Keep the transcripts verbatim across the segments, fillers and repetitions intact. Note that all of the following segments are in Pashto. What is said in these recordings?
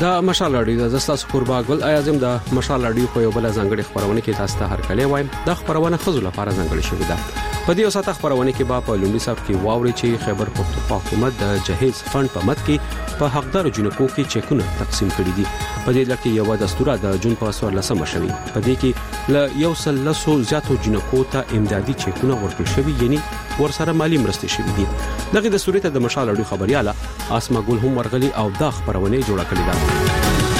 دا مشال رادیو د تاسو قربا ګل اعظم د مشال رادیو په یو بل ځانګړي خبرونه کې تاسو ته هر کله وایم د خبرونه خزو لپاره ځانګړي شوې ده. په دې وسه خبرونه کې با په لومړي صف کې واوري چې خیبر پختونخوا حکومت د جهیز فند په مد کې په حقدار جنکو کې چیکونه تقسیم کړي دي. په دې لکه یو دستور د جون په څوارلسمه شوی په دې کې ل یو سل لسو زیاتو جنکو ته امدادي چیکونه ورکړل شوی یعنی ورسره مالی مرستې شوې دي. دغه د صورت د مشال رادیو خبرياله اسما ګل هم ورغلي او دا خبرونه جوړه کړې ده.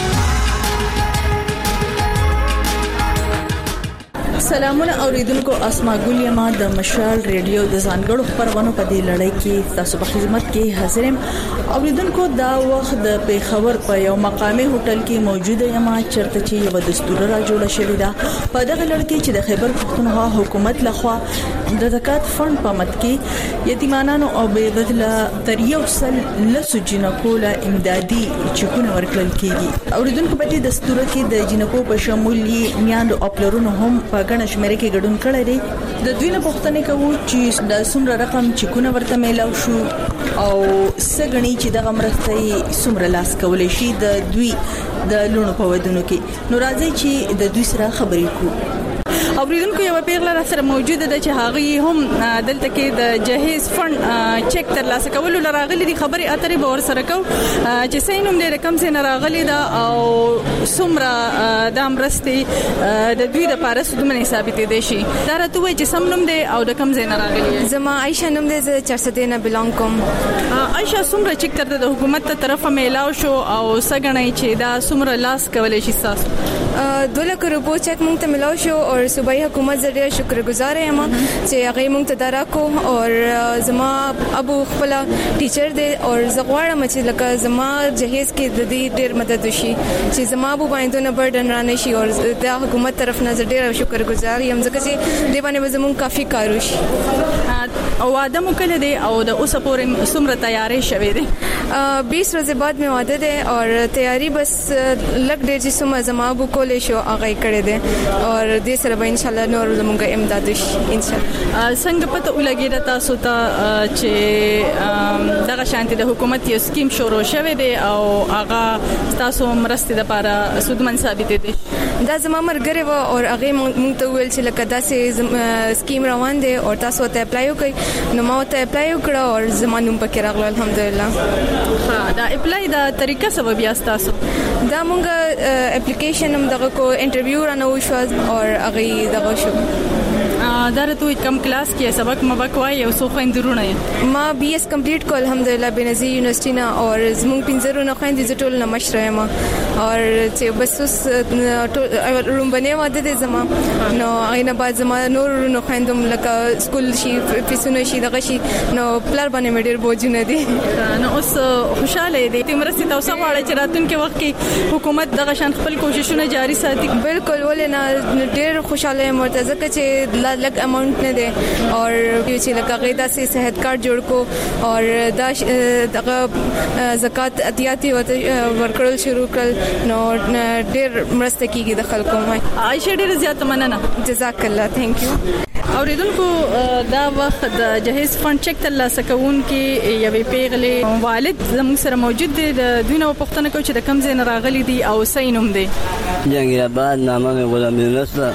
سلامونه اوریدونکو، اسما ګل یم د مشال ریډیو د ځانګړو خبرونو په دې لړۍ کې تاسو په خدمت کې حاضر یم. اوریدونکو، دا وخت د پیښور په یو مقامي هوټل کې موجوده یم چرته چې یو دستور را جوړ شوی دا په دغه لړۍ کې چې د خیبر پختونخوا حکومت لخوا د زکات فند په مد کې یتیمانو او بې بدله تر یو سل لسو جنکو له امدادي چکونه ورکړل کیږي. اوریدونکو، په دې دستور کې د جنکو په شمول یې میاندو او پلرونو هم په ګڼه شمېر کې ګډون کړی دی. د دوی نه پوښتنه کوو چې د څومره رقم چکونه ورته میلاو شو او سګنی چې دغه مرستې څومره لاس کولای شي د دوی د لونو په ودونو کې. نو راځي چې د دوی سره خبرې کوو. اوریدونکو، یو پیغله را سره موجوده ده چې هغه هم دلته کې د جهیز فند چیک تر لاسه کولو لراغلي دي. خبري اترې به ور سره کو چې سینوم دې رقم سره راغلي ده او څومره د امرستي د دوی د پاره سودمنې ثابتې دي شي. دا راته وایي چې سم نوم دی او د کم ځای نه راغلي. زما عائشہ نوم دی، زه چارسده نه بلانګ کوم. عائشہ، څومره چیک تر د حکومت ته طرفه میلاو شو او سګنې چې دا څومره لاس کولای شي تاسو؟ دو لک روپو چک مونږ ته ملاو شو او صوبایي حکومت زه ډېر شکرګزار یم چې هغه مونږ ته دراکو. او زما ابو خپل ټیچر دی او زه غواړم چې لکه زما جهیز کې د دې ډېر مدد وشي چې زما ابو باندې نه برډن رانه شي. او د حکومت طرف نه زه ډېر شکرګزار یم ځکه چې دې باندې زموږ کافي کار وشي. او واده مو کله دی او د اوسه پورې څومره تیاری شوه دی؟ بیس ورځې بعد مې واده دی او تیاری بس لګ ډېر چې سم زما ابو کولې شو هغه کړې ده او دې سره به ان شاء الله نور زموږه امداد وشي ان شاء الله. څنګه پته ولګیږي تاسو ته چې دغه شانتي د حکومت یو سکیم شروع شوه دی او هغه تاسو مرستې لپاره سودمن ثابت دي؟ دا زما مرګره و او هغه مونږ ته ویل چې لکه داسې سکیم روان دی او تاسو ته اپلای وکړئ. نو ما ته اپلای وکړ او زما نوم پکې راغله الحمدلله. ها، دا اپلای دا طریقه سبب یا تاسو؟ دا مونږ اپلیکیشن هم دغه کو انټرویو رانه وشو او هغه دغه شو. دا راته کم کلاس کې سبق مبک وای او سو خويندرونه؟ ما بي اس کمپلیټ کو الحمدلله بنظیر یونیورسيټي نه او زموږ پنځرونه خويندې ټول نه مشره ما او چې بس اوس رومبنه واده دي زما. نو اینه بعد زما نور نو خويندم لکه سکول شي فیسونه شي دغه شي نو پلار باندې مډیر بوجونه دي. نو اوس خوشاله دي تمرسي تاسو غواړئ چې راتلونکي وخت کې حکومت دغه شان خپل کوششونه جاری ساتي؟ بالکل، ولې نه ډیر خوشاله یم ورته ځکه چې لګ اماونت نه دی او چې لکه غیدا سي صحت کارت جوړ کو او دا دغه زکات اتیاتی ورکړل شروع کړل. نو ډیر مرسته کیږي د خلکو. عائشہ، ډیر زیات مننه. جزاک الله. ثانک یو. اوریدونکو، دا وخت د جهیز فند چک تر لاسه کوون کې یوې پیغلې والد زموږ سره موجود دی. د دوی نو پوښتنه کوي چې د کم ځای نه راغلي دي او سینوم دی؟ جنگیرآباد، نامه مې غلام یونس ده.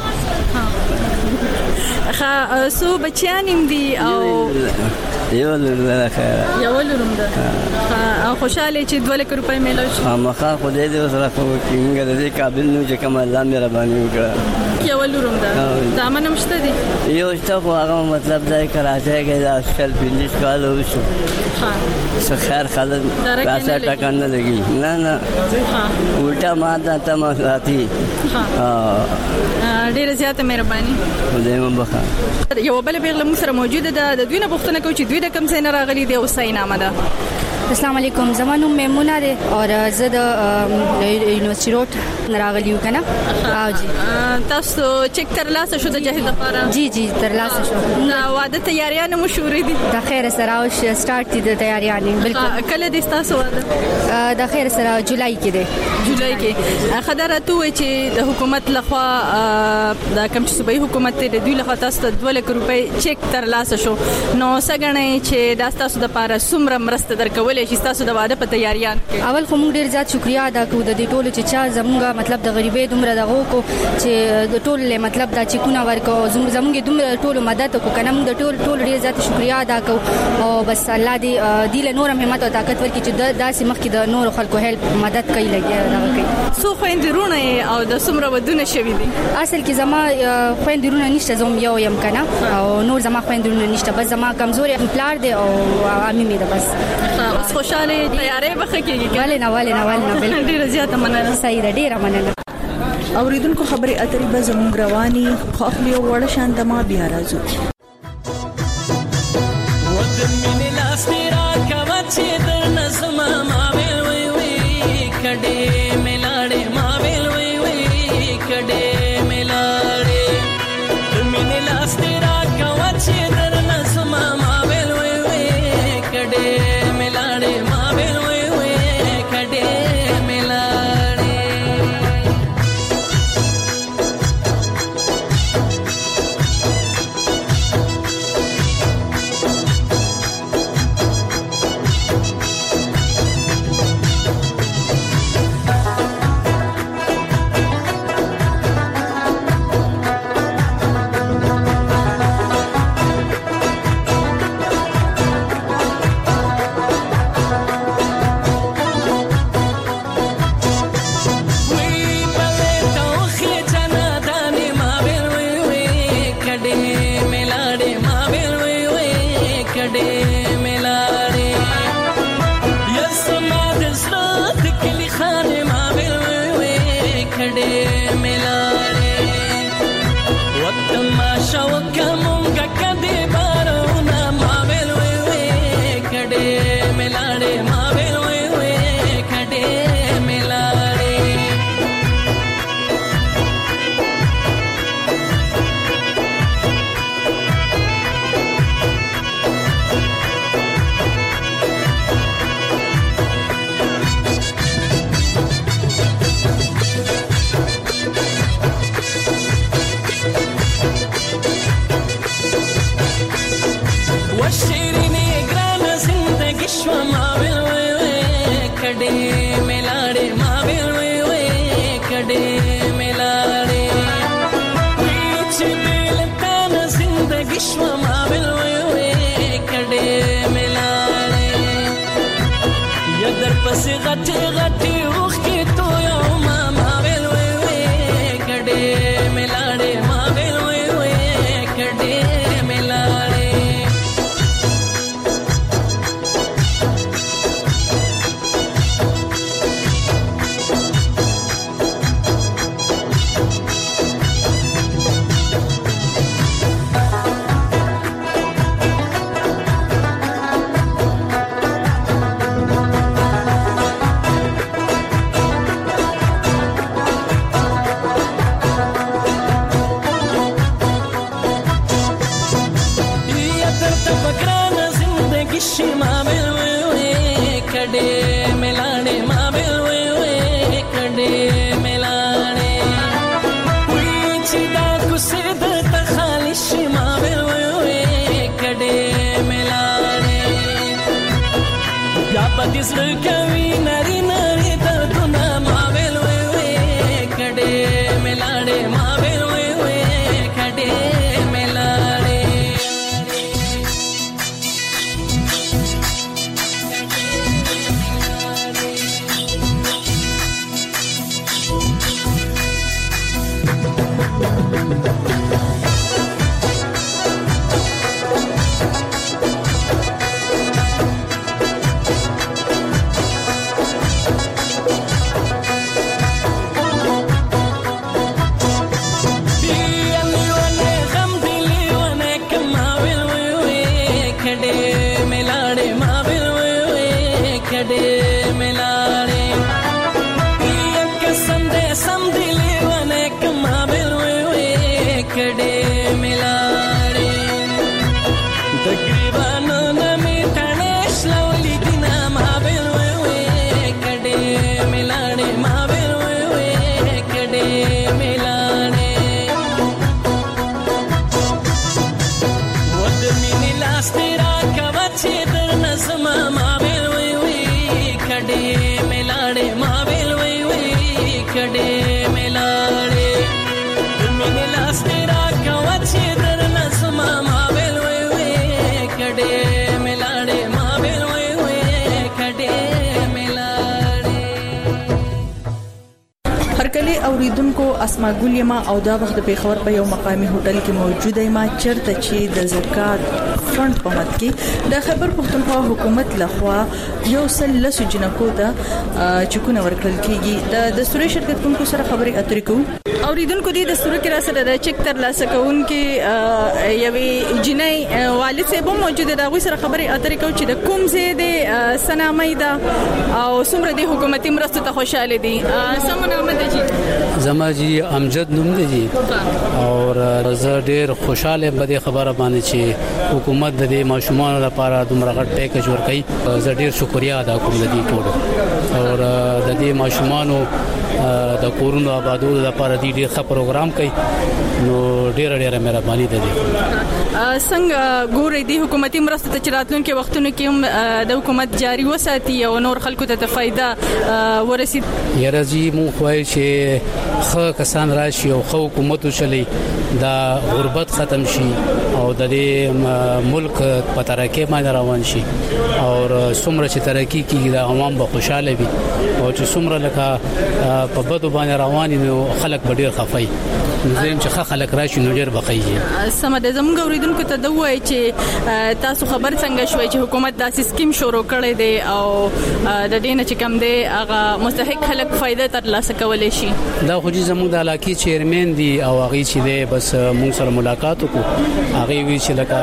ها، سو بچیان هم دي او یو لږه خیر یو لږم ده. ها، خوشاله چې دوه لک روپۍ میلاو شي. مخه خدای دې سره کوي موږ د دې قابل نو چې کوم الله مهرباني وکړه. یو لږم ده. دا منم شته دي. یو شته خو هغه مطلب دا کراچۍ کې دا شل پنځه کال وشو. ها، څه خیر خالد پیسې ټکا نه لګي. نه نه. ها، الټا ما ته تم ساتي. ها، ډیره زیاته مهرباني. خدای مو بخا. یو بل پیغله موږ سره موجوده ده. د دوی نه پوښتنه کوي چې دوی د کم ځای نه راغلي دي او صحیح نامه ده؟ السلام علیکم، زما نوم میمونه ده او زه د یونیورسيټي روډ راغلی یو کنه. او جی تاسو چک تر لاسه شو د جهیز لپاره؟ جی جی تر لاسه شو. دا واده تیاریان مشورې دي؟ د خیر سره او سٹارټ دي د تیاریان. بالکل. کله دي تاسو واده؟ د خیر سره جولای کې ده. جولای کې. خبره ته وي چې د حکومت لخوا د کوم چې صوبایي حکومت ته د دوی لخوا تاسو ته دوه لک روپۍ چک تر لاسه شو. نو څنګه چې دا تاسو د لپاره څومره مرسته درکول کولای شي تاسو د واده په تیاریان کې؟ اول خو موږ ډیر زیات شکریا ادا کوو د دې ټولو چې چا زمونږ مطلب د غریبې دومره دغه کو چې د ټول مطلب دا چې کونه ورکو زمونږ دومره ټولو مدد کو کنه موږ د ټول ټول ډیر زیات شکریا ادا کوو او بس الله دې دې له نورم همت او طاقت ورکړي چې داسې مخکې د نور خلکو هیلپ مدد کوي لګي دا کوي. سو خويندرونه او د سمره ودونه شوي دي؟ اصل کې زما خويندرونه نشته، زوم یو يم کنه او نور زما خويندرونه نشته، بس زما کمزوري پلار دی او امي مې ده بس. اوس خوشاله تیارې بخه کېږي؟ والي نه والي نه والي نه بالکل. ډیره زیاته مننه. صحیح ده، ډیره مننه. اوریدونکو خبرې اترې به زموږ رواني خو خپل یو وړ شانت ما بیا راځو. لاس تیرا کوا چې در نظم ما بل وی وی کډې ملاړې مینه لاس میرا کوچ در نسما ما بل وې وې کډې ملاړې ما بل وې وې کډې ملاړې. هرکلی اوریدونکو اسما ګلیما او دا وخت په خبر په یو مقامی هوټل کې موجوده ما چرته چې د زکات فند په مت کې د خبر پښتونخوا حکومت لخوا یو سل لس جنکو ته چکونه ورکړل کیږي. د دستوري شرکت کوم سره خبري اترې کوو. اوریدونکو دې دستور کې را سره د چک تر لاسه کوون کې یوې جنۍ والد صاحب موجوده دا غوي سره خبري اترې کوو چې د کوم ځای د سنامې دا او څومره د حکومتي مرستو ته خوشاله دي. سم نامه ده جی زما جی امجد نوم دی جی او زه ډیر خوشاله بده خبره باندې چې حکومت د دې ماشومان لپاره دومره غټ پیکج ورکړي. زه ډیر شکریا ادا کوم د دې ټولو او د دې ماشومان د کورونو آبادولو لپاره دې ډیر ښه پروګرام کوي نو ډیر ډیر مهرباني ده. څنګه ګورې دې حکومتي مرستو ته چراتلونکو وختونو کې هم د حکومت جاری وساتي او نور خلکو ته فائدہ ورسي. یاره جی مونږ وایو چې ښه کسان راشي او ښه حکومت وشلي دا غربت ختم شي او د دې ملک په ترقی باندې روان شي او څومره چې ترقی کیږي د عوام به خوشاله وي او چې څومره لکه په بدو باندې روان نو خلک به ډیر خفای زم چې خلک راشي نو ډیر بخایي. سم د زموږ اوریدونکو ته د وای چې تاسو خبر څنګه شوي چې حکومت داسې سکیم شروع کړی دی او د دې نه چې کم دی هغه مستحق خلک فائدہ ترلاسه کولای شي. دا خو چې زموږ د علاقې چیرمن دی او هغه چې دی بس موږ سره ملاقات وکړو هغه وی چې لکه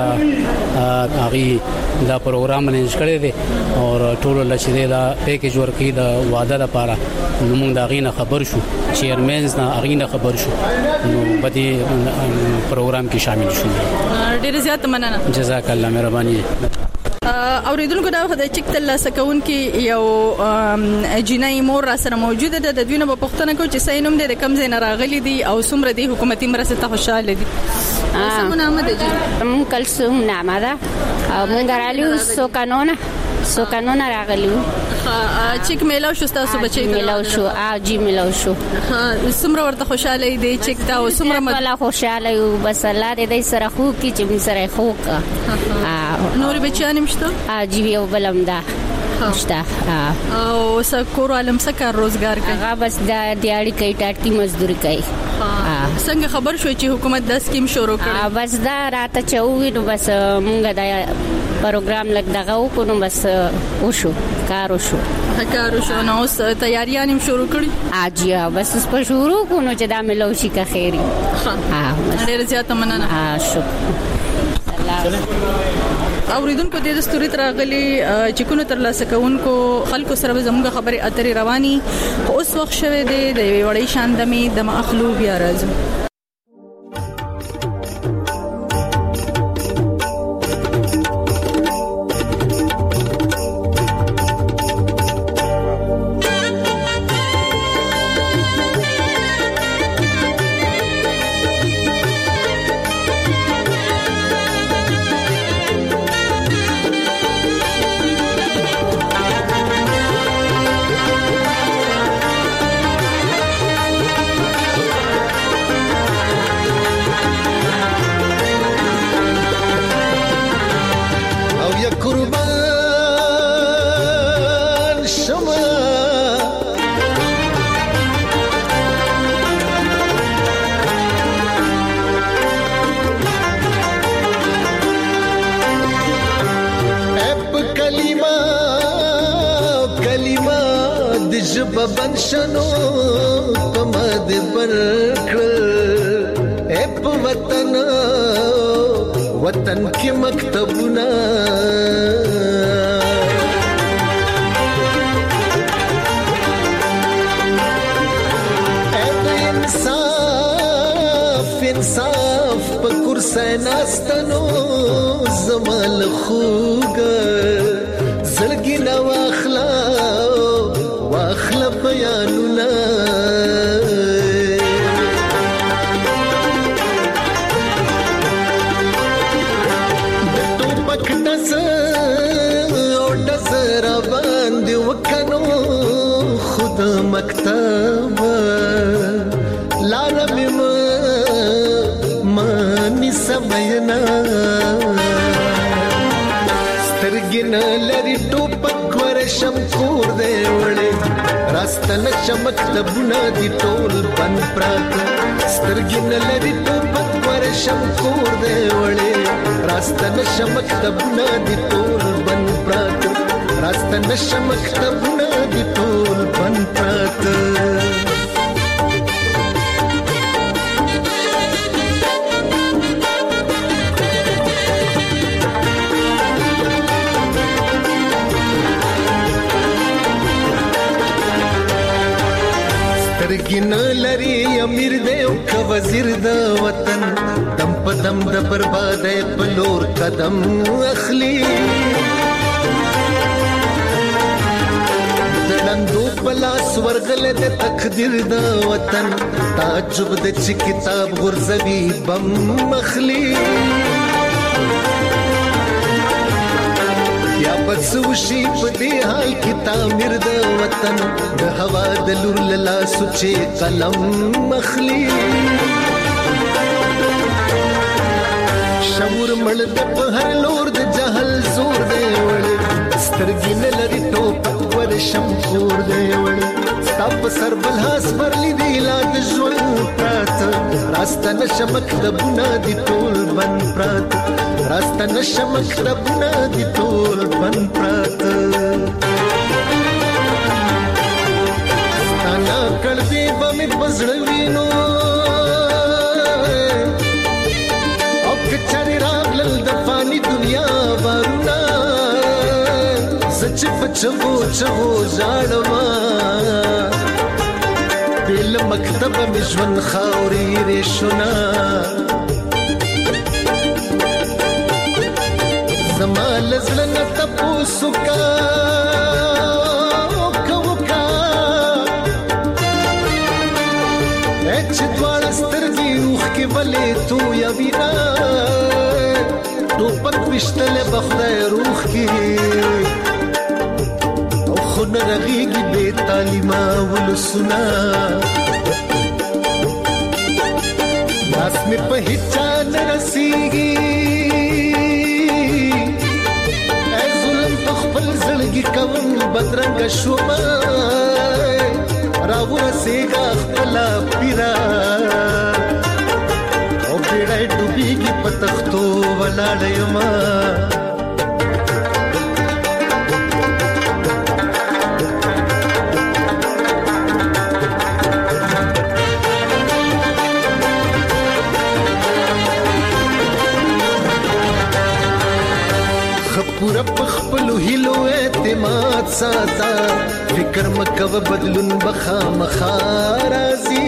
هغه دا پروګرام منځ کړی دی او ټول لچې دا پیکج ورکړي د واده لپاره نو موږ دا غینه خبر شو چیرمنز نه غینه خبر شو نو بدی پروګرام کې شامل شو. ډیر زیات مننه. جزاک الله مهرباني. اوریدونکو دا وخت د چک تل سکون کې یو جنای مور را سره موجوده ده. د دوی نه په پښتنه کو چې سینوم د کم ځای نه راغلي دي او څومره د حکومتي مرسته ته خوشاله دي. سمونه نامه ده جی مون کلثوم نامه ده او مونږ رالیو سو قانون سو قانون راغلیو. چک میلاو شو تاسو بچی میلاو شو ا جی میلاو شو. څومره ورته خوشاله دي چک تا او څومره مله خوشاله یو بس الله دې سره خو کی چې می سره خو کا نور بچانم شته ا جی یو بلم ده شته او سکور علم سکه روزګار کوي هغه بس د دیاړي کوي ټاټي مزدوري کوي. څنګه خبر شوي چې حکومت د سکیم شروع کړ؟ بس دا راته چوي نو بس مونږ دا پروګرام لګ دغه وکړو بس وشو کار وشو کار وشو نو اوس تیاریان هم شروع کړي. اجیا بس په شروع کو نو چې دا ملو شي که خیری. ها ډیر زیات مننه. ها شکر. اوریدونکو د دستوري ترغلي چې کو تر لاسه کوونکو خلکو سره زموږ خبري اترې رواني اوس وخت شوه دی د وړي شاندمي د مخلو بیا راځو. بنشنو پمد برکل اپ وطن وطن کی مکتبنا اپ انصاف انصاف پکر سیناستنو زمال خوګ زړګي نو اخلا واخلا بیانونا تو پک دس او دزر باندې وکنو خود مکتب سمینا سترګین لري ټوپک ورشم کور دی وړې راستنه چمک تبونه دي ټول بن پرات سترګین لري ټوپک ورشم کور دی وړې راستنه چمک تبونه دي ټول بن پرات راستنه چمک تبونه دي ټول بن پرات سترګین لري امیر دی او ک وزیر د وطن دم په دم د بربادۍ په لور قدم اخلي دلندو پلاس ورغله د تقدیر د وطن تعجب د چ کتاب غرزوی بم مخلي یا بسوشي په دې حال کې تعمیر د وطن د هوا د لور لاله سوچې قلم مخلي شعور مړ د په هر لور د جهل زور دی وړ سترګې نه لري ټوپک ورشم کور دی وړ ستاپ سر بلهاس برلی دی لا د ژوند پرات راستنه شمک د بنا دی ټول بن پرات راستنه شمک د بنا دی ټول بن پرات ستانا کړ دی به پزړوینو او کچاري راغلل د فانی دنیا ورنا سچ پچو چو ځاړما بل مکتب مشون خاوري رشنا زمال زلن تپوسو کا کوکا اچ دوړ سترګي اوخ کې ولې تو یا وینا ټوپک وشتل بخدای روح کې او خن رغيږي به تعلیمه ولسنا لاس می په هچا نرسيږي زړګي کوم بدرنګ شوما راو رسېګا خپل پیرا او پیړای ډوبېږي په تختو ولاړېما پورا پخپلو هیلو اعتماد ساتا فکر مکو بدلون بخا مخارازی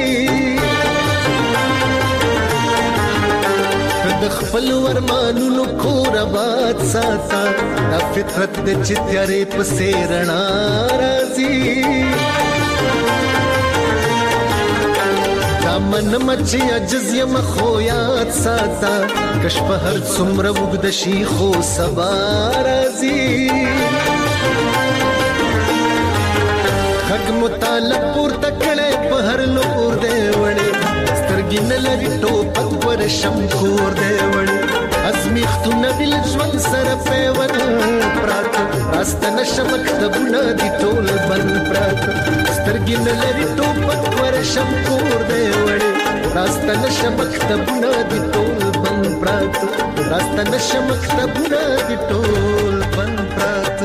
د خپل ورمانونو کور آباد ساتا دا فطرت د چتیارې په سیرنا رازی من مچي عجز یم خو یاد ساتا کش په هر څومره وګد شي خو سبا راځي حق مطالب پورته کړي په هر لور دی وړي سترګې نه لري ټوپک ورشم کور دی وړي ازمیختونه بل ژوند سره پیور پرات راستنه شمک تبونه دي ټول بن پرات سترګې نه لري ټوپک ورشم کور دی وړي راستنه شمک تبونه دي ټول بن پرات راستنه شمک تبونه دي ټول بن پرات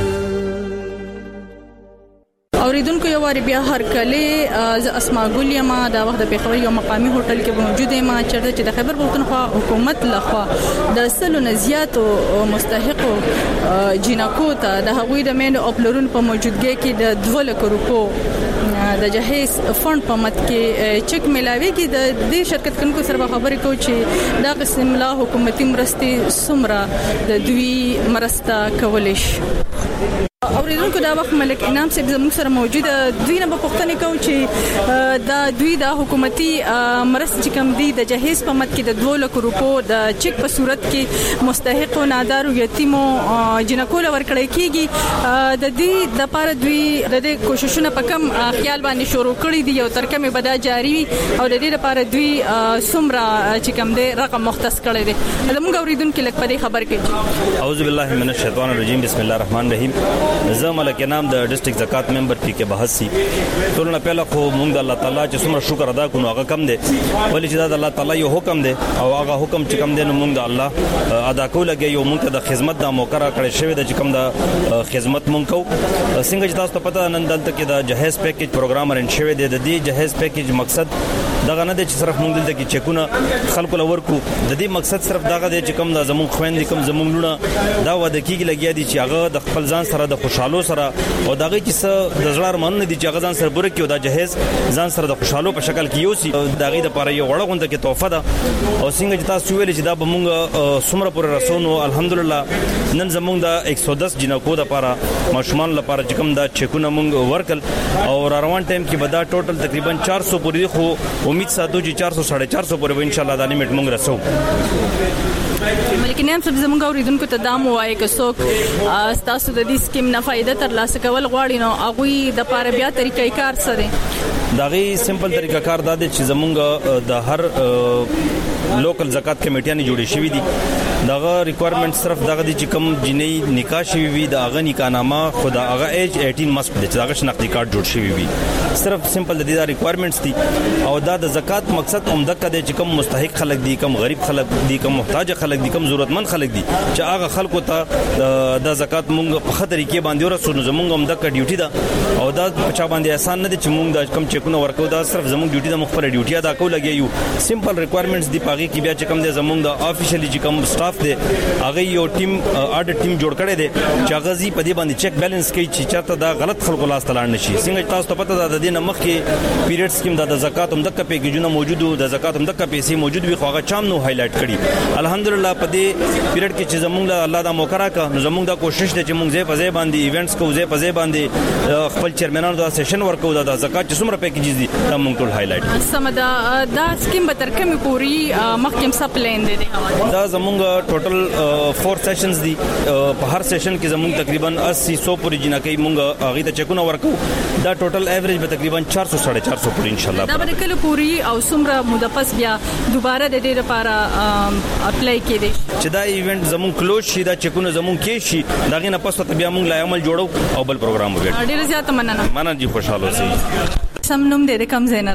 اوریدونکو یو واری بیا هر کله ز اسماء ګل یما دا وخت په خبر یو مقامی هوټل کې موجود یم چرته چې د خبر پښتونخوا حکومت لخوا د سلو نزيات او مستحق جنکو ته د هغوی د مین او پلرون په موجودګۍ کې د دوه لک روپو د جهیز فند په مت کې چک ملاويږي د دې شرکت کونکو سره خبرې کوي چې دا قسم لا حکومتي مرستي سمرا د دوی مرسته کولش اوریدونکو دا وخت ملک انعام صاحب زموږ سره موجود دوی نه په پښتنه کو چې دا دوی د حکومتي مرستې چې کوم دي د جهیز په مت کې د دوه لک روپو د چک په صورت کې مستحق او نادار یتیمو جنکو ورکړی کیږي د دې د پاره دوی د دې کوششونه په کم خیال باندې شروع کړی دي او تر کومه بدا جاری او د دې لپاره دوی سمرا چې کوم دي رقم مختص کړی دي زموږ اوریدونکو لک په دې خبر کې اعوذ بالله من الشیطان الرجیم بسم الله الرحمن الرحیم زه ملک انعام د ډسټریکټ زکات ممبر پی کې بحثي ټولنه پهلا خو موږ د الله تعالی چې څومره شکر ادا کوو هغه کم دي ولې چې د الله تعالی یو حکم دی او هغه حکم چې کم دی نو موږ د الله ادا کول لګي یو موږ د خدمت د موقع را کړی شوی د چې کم د خدمت موږ کو څنګه چې تاسو ته پته نن دلته کې د جهیز پیکیج پروګرام رن شوی دی د دې جهیز پیکیج مقصد دغه نه دی چې صرف موږ دلته کې چکونه خلکو لور کو د دې مقصد صرف دغه دی چې کم د زموږ خويندې کم زموږ لونه دا وده کیږي لګیا دي چې هغه د خپل ځان سره د خوشحالو سره او دغه چې څه د زړه من دي چې هغه ځان سره بره کیو دا جهیز ځان سره د خوشحالو په شکل کې یوسي دغه د لپاره یو وړه غونډه کې تحفه ده او څنګه چې تاسو ویل چې دا به موږ سمره پر رسونو الحمدلله نن زموږ د یک سو دس جنکو د لپاره ماشومان لپاره چې کوم دا چکونه موږ ورکل او روان ټایم کې به دا ټوټل تقریبا چار سو پورې خو امید ساتو چې چار سو ساڑھے چار سو پورې ان شاء الله دا لیمټ موږ رسو ملک انعام صاحب زموږ اوریدونکو ته دا مو وایي که څوک تاسو د دې سکیم نه فائدہ ترلاسه کول غواړي نو هغه د پاره بیا طریقې کار سره دا غي سمپل طریقہ کار دا دی چې زموږ د هر لوکل زکات کمیټیاں جوړې شوې دي داغه ریکوایرمنٹ صرف دغه دي چې کم جنې نکاح شوی وي داغه نکاح نامه خدا هغه ایج اٹھارہ مسټ دي چې داغه شناختی کارت جوړ شوی وي صرف سمپل د دې ریکوایرمنټس دي او دا د زکات مقصد عمده کده چې کم مستحق خلک دي کم غریب خلک دي کم محتاج خلک دي کم ضرورتمند خلک دي چې هغه خلکو ته د زکات مونږ په خطرې کې باندې ورسونه زمونږ عمده ک ډیوټي ده او دا په چا باندې آسان نه دي چې مونږ د کم چکونه ورکو دا صرف زمونږ ډیوټي د مخبر ډیوټي ادا کول لګي سمپل ریکوایرمنټس دي پاږي کې بیا چې کم دي زمونږ د افیشلی چې کم سټاف دي هغه یو ټیم اډ ټیم جوړ کړی دی چې هغه زی په دې باندې چیک بیلانس کوي چې چاته دا غلط خلکو لاس تلاړ نشي څنګه تاسو ته پته ده د دې نمخ کې پیریډ سکیم د زکات هم د پیکیجونه موجودو د زکات هم د پیسې موجود وي خو هغه چام نو هایلایټ کړي الحمدلله په دې پیریډ کې چې زمونږ الله دا موقع راکا نو زمونږ دا کوشش ده چې مونږ زې په ځای باندې ایونټس کوو زې په ځای باندې خپل چیرمنانو دا سیشن ورکو دا زکات چې څومره پیکیجز دي دا مونږ ټول هایلایټ سمدا دا سکیم به تر کومه پوری مخکې سپلین دي دا زمونږ ټوټل فور سیشنز دي په هر سیشن کې زمونږ تقریبا اسی سو پورې جنکې مونږ هغه ته چکونه ورکو دا ټوټل ایوریج به تقریبا چار سو ساڑھے چار سو پورې ان شاء الله دا به کله پوری او سمره مدپس بیا دوباره د دې لپاره اپلای کړي چې دا ایونت زمونږ کلوز شي دا چکونه زمونږ کې شي دا غینه پس ته بیا مونږ لا عمل جوړو او بل پروګرام وکړو ډیر زیاته مننه مننه جی خوشاله اوسئ سم نوم دې کم زین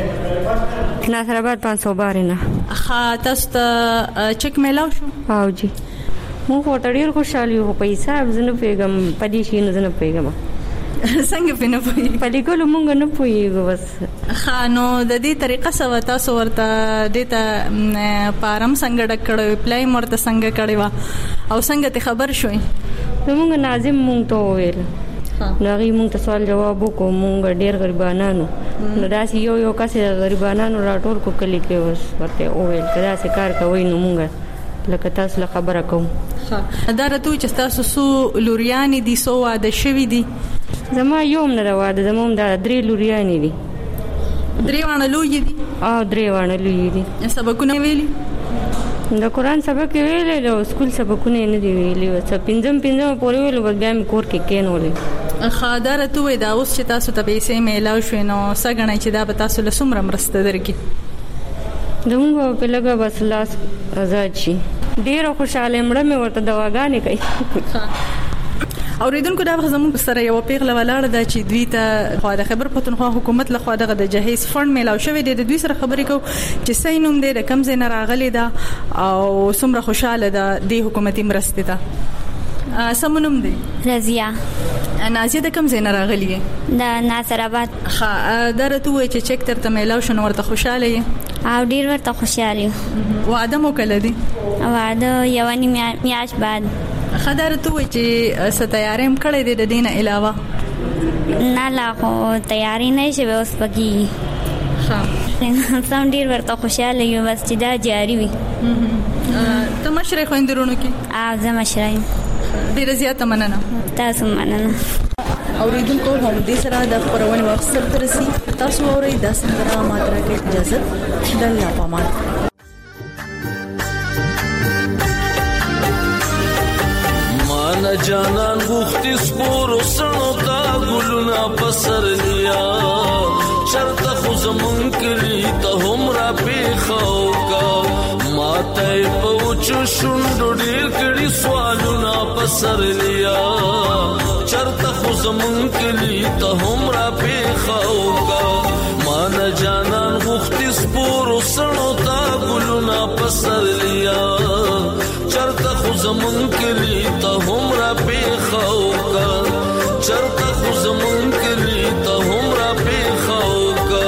راغلی ناصر آباد پانچ سو بارینه ښه تاسو ته چک میلاو شو او جی مو ورته ډیر خوشاله یو پیسې زنه پیغام پدې شي نه زنه پیغام څنګه پینې پوي پدې کول مونږ نه پوي بس خانو د دې طریقه سو تاسو ورته د ته پارم څنګه ډکړو پلای مرته څنګه کړی وا او څنګه ته خبر شوي مونږ ناظم مونږ ته ویل ناغي مونږ ته سوال جواب وکړو مونږ ډیر غریبانانو نو داسې یو یو کس غریبانانو راټول کو کلی کې اوس ورته ویل کدا سه کار کوي نو مونږ لکه تاسو له خبره کوم ها دا راته چې تاسو سو لوریانی دي سو واده شوی دي زما یوم نه واده زموږ د درې لوریانی دي درې وانه لوی دي او درې وانه لوی دي سبقونه ویلي د قرآن سبق ویلې د سکول سبقونه نه دی ویلي او څه پنځم پنځم پورې ویلو بیا مې کور کې کېنولې خاطر ته وې دا اوس چې تاسو ته پیسې میلاو شو نو څنګه چې دا به تاسو له سمره مرسته درکې زموږ په لګه بس لاس آزاد شي ډیر خوشاله مړه مې ورته دواګانې کوي اوریدونکو دا زموږ سره یو پیغله ولاړه ده چې دوی ته خو د خبر پښتونخوا حکومت له خوا دغه د جهیز فند میلاو شوی دی د دوی سره خبرې کو چې سې نوم دې رقم زین راغلی ده او څومره خوشاله ده د حکومتي مرستې ته سمونم دی رضیا نازیه د کوم زین راغلی د ناصر آباد ها درته وای چې چک تر ته میلاو شنو ورته خوشاله یې او ډیر ورته خوشاله واده مو کله دی واده یوانی میاش بعد خدای ته وای چې ست تیارې هم کړې دي د دینه علاوه نه لا خو تیاری نه شي اوس پکې ها سم ډیر ورته خوشاله یو بس چې دا جاری وي ته مشره خويندرونو کې او زه مشره ډیره زیاته مننه. تاسو مننه. اوریدونکو هم دې سره د خبرونه مقصد ترسي تاسو اورئ د سندره ماتره کې اجازه د الله پامان. مان جانان غوختي سپور سنو تا ګلونا پسر لیا چرته خو زمون کلی ته هم را پیخاو کا ماته پوچو شوندو ډیر کړي سوالونه پسر لیا چرته خو زمون کلی ته هم را پیخاو کا مان جانان غوختي سپور سنو تا ګلونا پسر لیا چرته خو زمون کلی ته هم را پیخاو کا چرته خو زمون کلی ته هم را پیخاو کا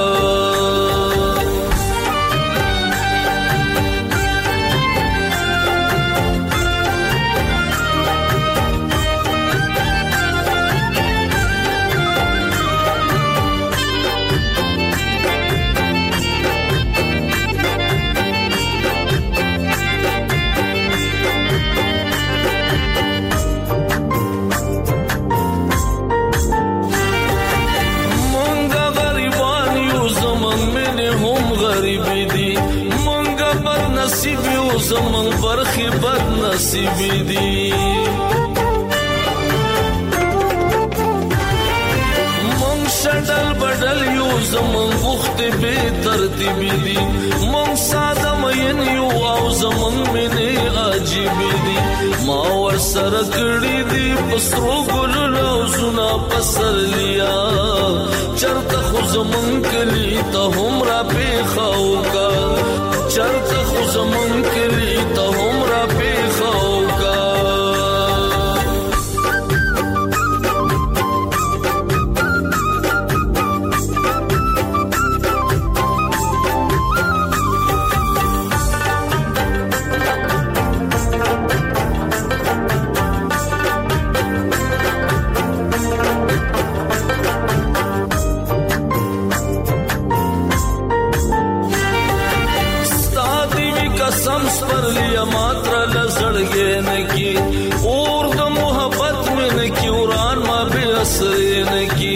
زمون برخي بد نصیب دي مون شډل بدل یو زمون وخت به ترتیب دي مون ساده مین یو او زمون منه عجیب دي ما ور سره کړی دي پسترو ګل لو سنا پسر لیا چرته خو زمون کلی ته هم را پیخاو کا چرته خو زمون کلی ته هم را پیخاو کا اور د محبت میں نہ کیوران ما بے اثر نہ کی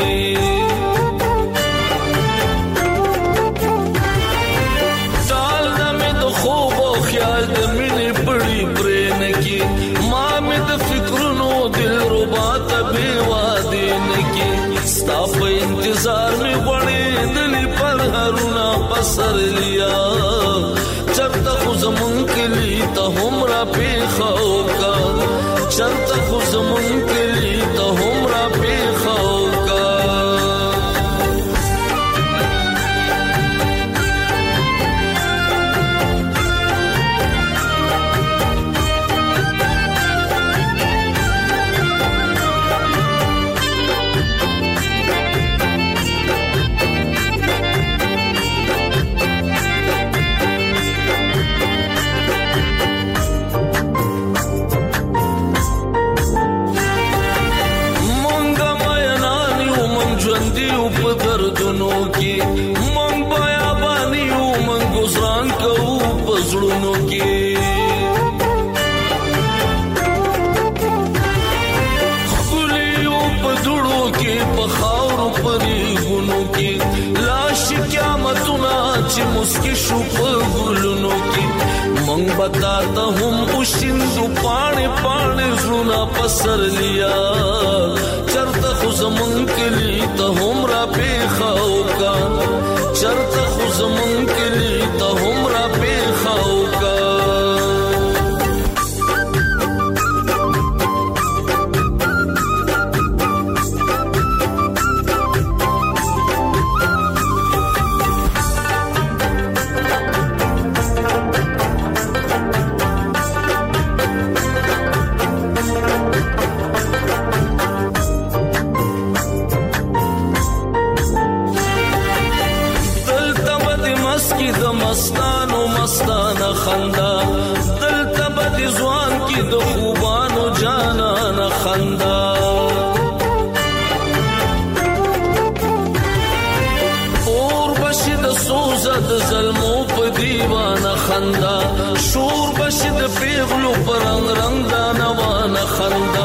ټال میں د خوب او خیال د مینې بڑی پرې نہ کی ما میں د فکرونو دل ربا تبه وادي نہ کی ستا په انتظار میں غړې دلی پر هرونا پسر لیا چرته خو زمون کلی ته هم را پیخاو کا چرته خو زمون کلی ته هم را پیخاو کا دردونو کی من بیا بانیو من گزران کو پزړونو کی خلیو پدړو کی پخاور پری غونو کی لاش قیامتونه چې مسکی شو پغلونو کی من بتا ته هم وشندو پانه پانه زړونه پسر لیا چرته خو زمون کلی ته هم را پیخاو کا چرته خو زمون کلی ته هم را پیخاو کا مستانو مستانه خندا دلته بد ځوان کی د خوبانو جانانه خندا اور بشد سوزه د ظلمو په دیوانه خندا شور بشد پیغلو پر رنگ رنگ دا نوانه خندا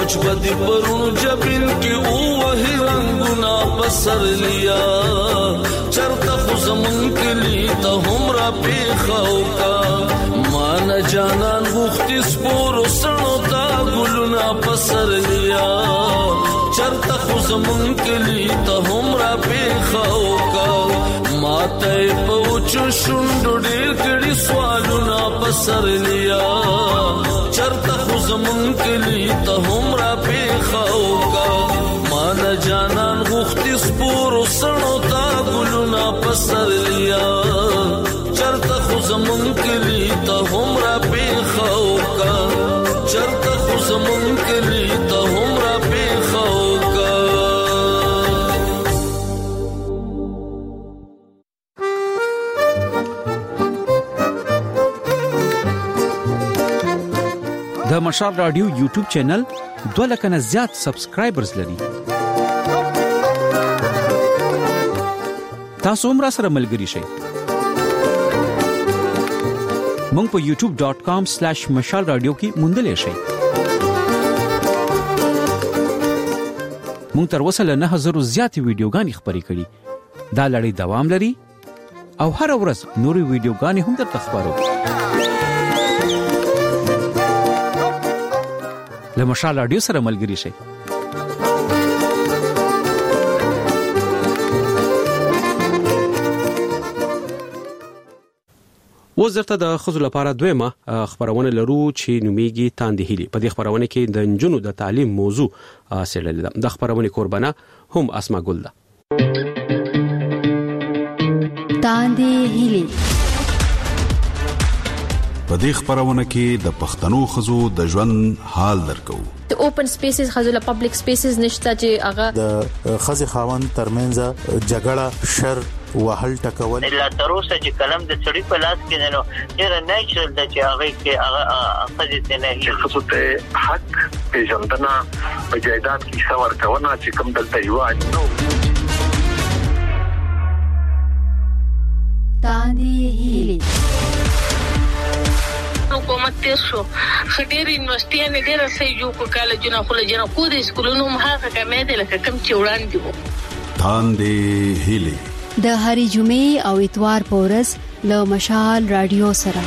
موج بدی پرون جبین کی او وہی رنگنا پسر لیا چرتا خزمن کلی تا همرا پیخاو کا مان جانان غختی سپور سنو تا گلنا پسر لیا چرتا خزمن کلی تا همرا پیخاو کا ماته پوچ شوندو ډیر کړي سوالونه پسر لیا چرتا خزمن کلی ته همرا پیخاو کا مان جانان غختی سپور سنو تا گلنا پسر لیا چرتا خزمن کلی ته همرا پیخاو کا چرتا خزمن کلی ته همرا پیخاو کا د مشال رادیو یوټیوب چینل دوه لک نه زیات سبسکرایبرز لري. تاسو هم را سره ملګري شئ. مونږ په یوټیوب ډاٹ کام سلیش مشال رادیو کې موندلې شئ. مونږ تر اوسه له نه هزار زیات ویډیوګانې خبرې کړي. دا لړۍ دوام لري او هر ورځ نوري ویډیوګانې هم درته خبرو. له مشال رادیو سره ملګري شئ. وزارت د خزو لپاره دویمه خبرونه لرو چې نومیږي تاندې هیلي. په دې خبرونه کې د نجونو د تعلیم موضوع سره ده. د خبرونه قربانه هم اسما ګل ده. تاندې هیلي په دې خبرونه کې د پښتنو خزو د ژوند حال درکو. د اوپن سپیسز خزو له پبلک سپیسز نشته چې هغه د خزي خاوند ترمنځ جګړه شر وهل ټکول لا تروسه چې کلم د چړې په لاس کې نو ډېر نیچرل د چې هغه کې هغه خزي ته نه چې خصوص ته حق پیژندنه په جایداد کې څور کونه چې کوم دلته یو نو تاندې هیلي حکومت تیر شو خډیر یونیورسيټي نه ډیر سې جو کو کالجونه خو له جنا کو د سکولونو مخه کمې دي لکه کم چې وړاندې وو. تاندې هیلي د هری جمعې او اتوار په ورځ له مشال رادیو سره.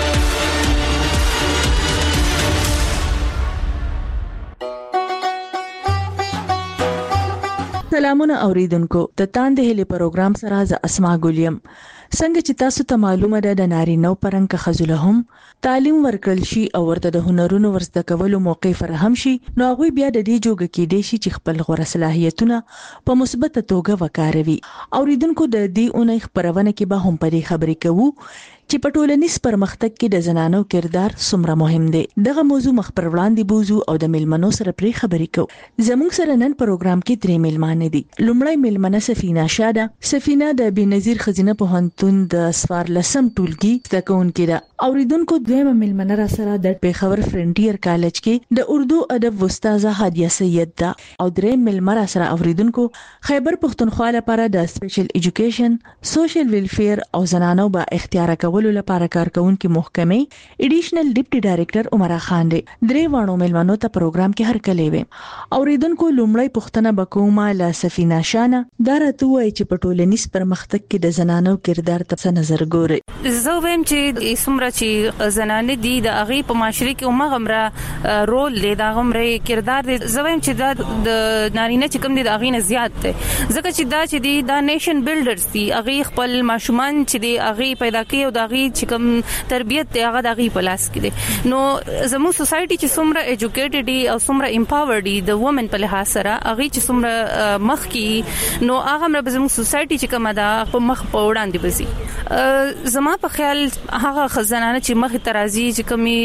سلامونه اوریدونکو، د تاندې هیلي پروګرام سره ز اسما ګولیم. څنګه چې تاسو ته معلومه ده د نارینه پرنګ خزله هم تعلیم ورکړل شي او ورته د هنرونو ورزده کولو موقع فراهم شي، نو هغه بیا د دې جوګه کې دي چې خپل غوړه صلاحیتونه په مثبت توګه وکاروي. اوریدونکو د دې اونۍ خبرونه کې به هم پرې خبرې کوو چې په ټولنیز پرمختګ کې د زنانو کردار څومره مهم دی. دغه موضوع مخ پر وړاندې بوزو او د ملمنو سره پرې خبرې کوو. زموږ سره نن پروګرام کې درې ملمانه دي. لومړی ملمنه سفینه شاده. سفینه د بنظیر خزینه پوهنتون د سوارلسم ټولګي زده کوونکې ده. اوریدونکو دویمه ملمنه را سره د پیښور فرنټیر کالج کې د اردو ادب استاده هادیه سید ده. او درې ملمنه را سره اوریدونکو خیبر پښتونخوا لپاره د سپیشل ایجوکیشن، سوشل ویلفیر او زنانو با اختیار کولو لپاره کارکونکو محکمه ایډیشنل ډیپټي ډایریکټر عمر خان دی. درې وانو ملمنو ته پروګرام کې هرکلی وي. اوریدونکو لومړی پښتنه بکوما له سفینه شانه دا راته وایي چې په ټولنیز پرمختګ کې د زنانو کردار ته نظر ګوري. زه وایم چې څومره چې زنانه دي د هغه په معاشري کې عمره رول دی، د هغه کردار دی. زه وایم چې دا د نارینه چې کوم دي د هغه نه زیات دی، ځکه چې دا چې دي دا نیشن بلډرز دي. هغه خپل ماشومان چې دي هغه پیدا کوي او د هغه چې کوم تربيت دی هغه د هغه په لاس کې دی. نو زموږ سوسايټي چې څومره ایجوکیټډ دي او څومره امپاورډ دي د وومن په لحاظ سره، هغه چې څومره مخ کې نو هغه مر زموږ سوسايټي چې کومه دا په مخ په وړاندې بزي. زما په خیال هغه خزانه چې مخ ترازی چې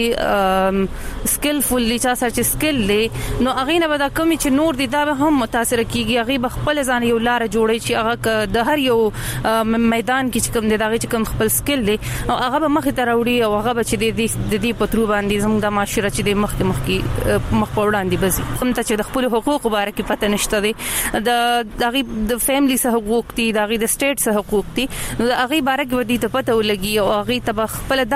کمی سکلفل دي، چې سره سکل دي، نو هغه نه به دا کمی چې نور دي دا هم متاثر کیږي. هغه بخپل ځان یو لار جوړي چې هغه د هر یو میدان کې چې کوم دي دا چې کوم خپل سکل دي او هغه به مخ ته راوړي او هغه به چې د دې پترو باندې زموږ د معاشره چې د مخ مخ کې مخ په وړاندې بزي. کوم ته چې د خپل حقوق باره کې پته نشته دي، د دغه د فیملی سره حقوق دي، دغه د سټیټ سره حقوق دي، نو هغه باره کې ودی ته پته ولګي او هغه ته خپل د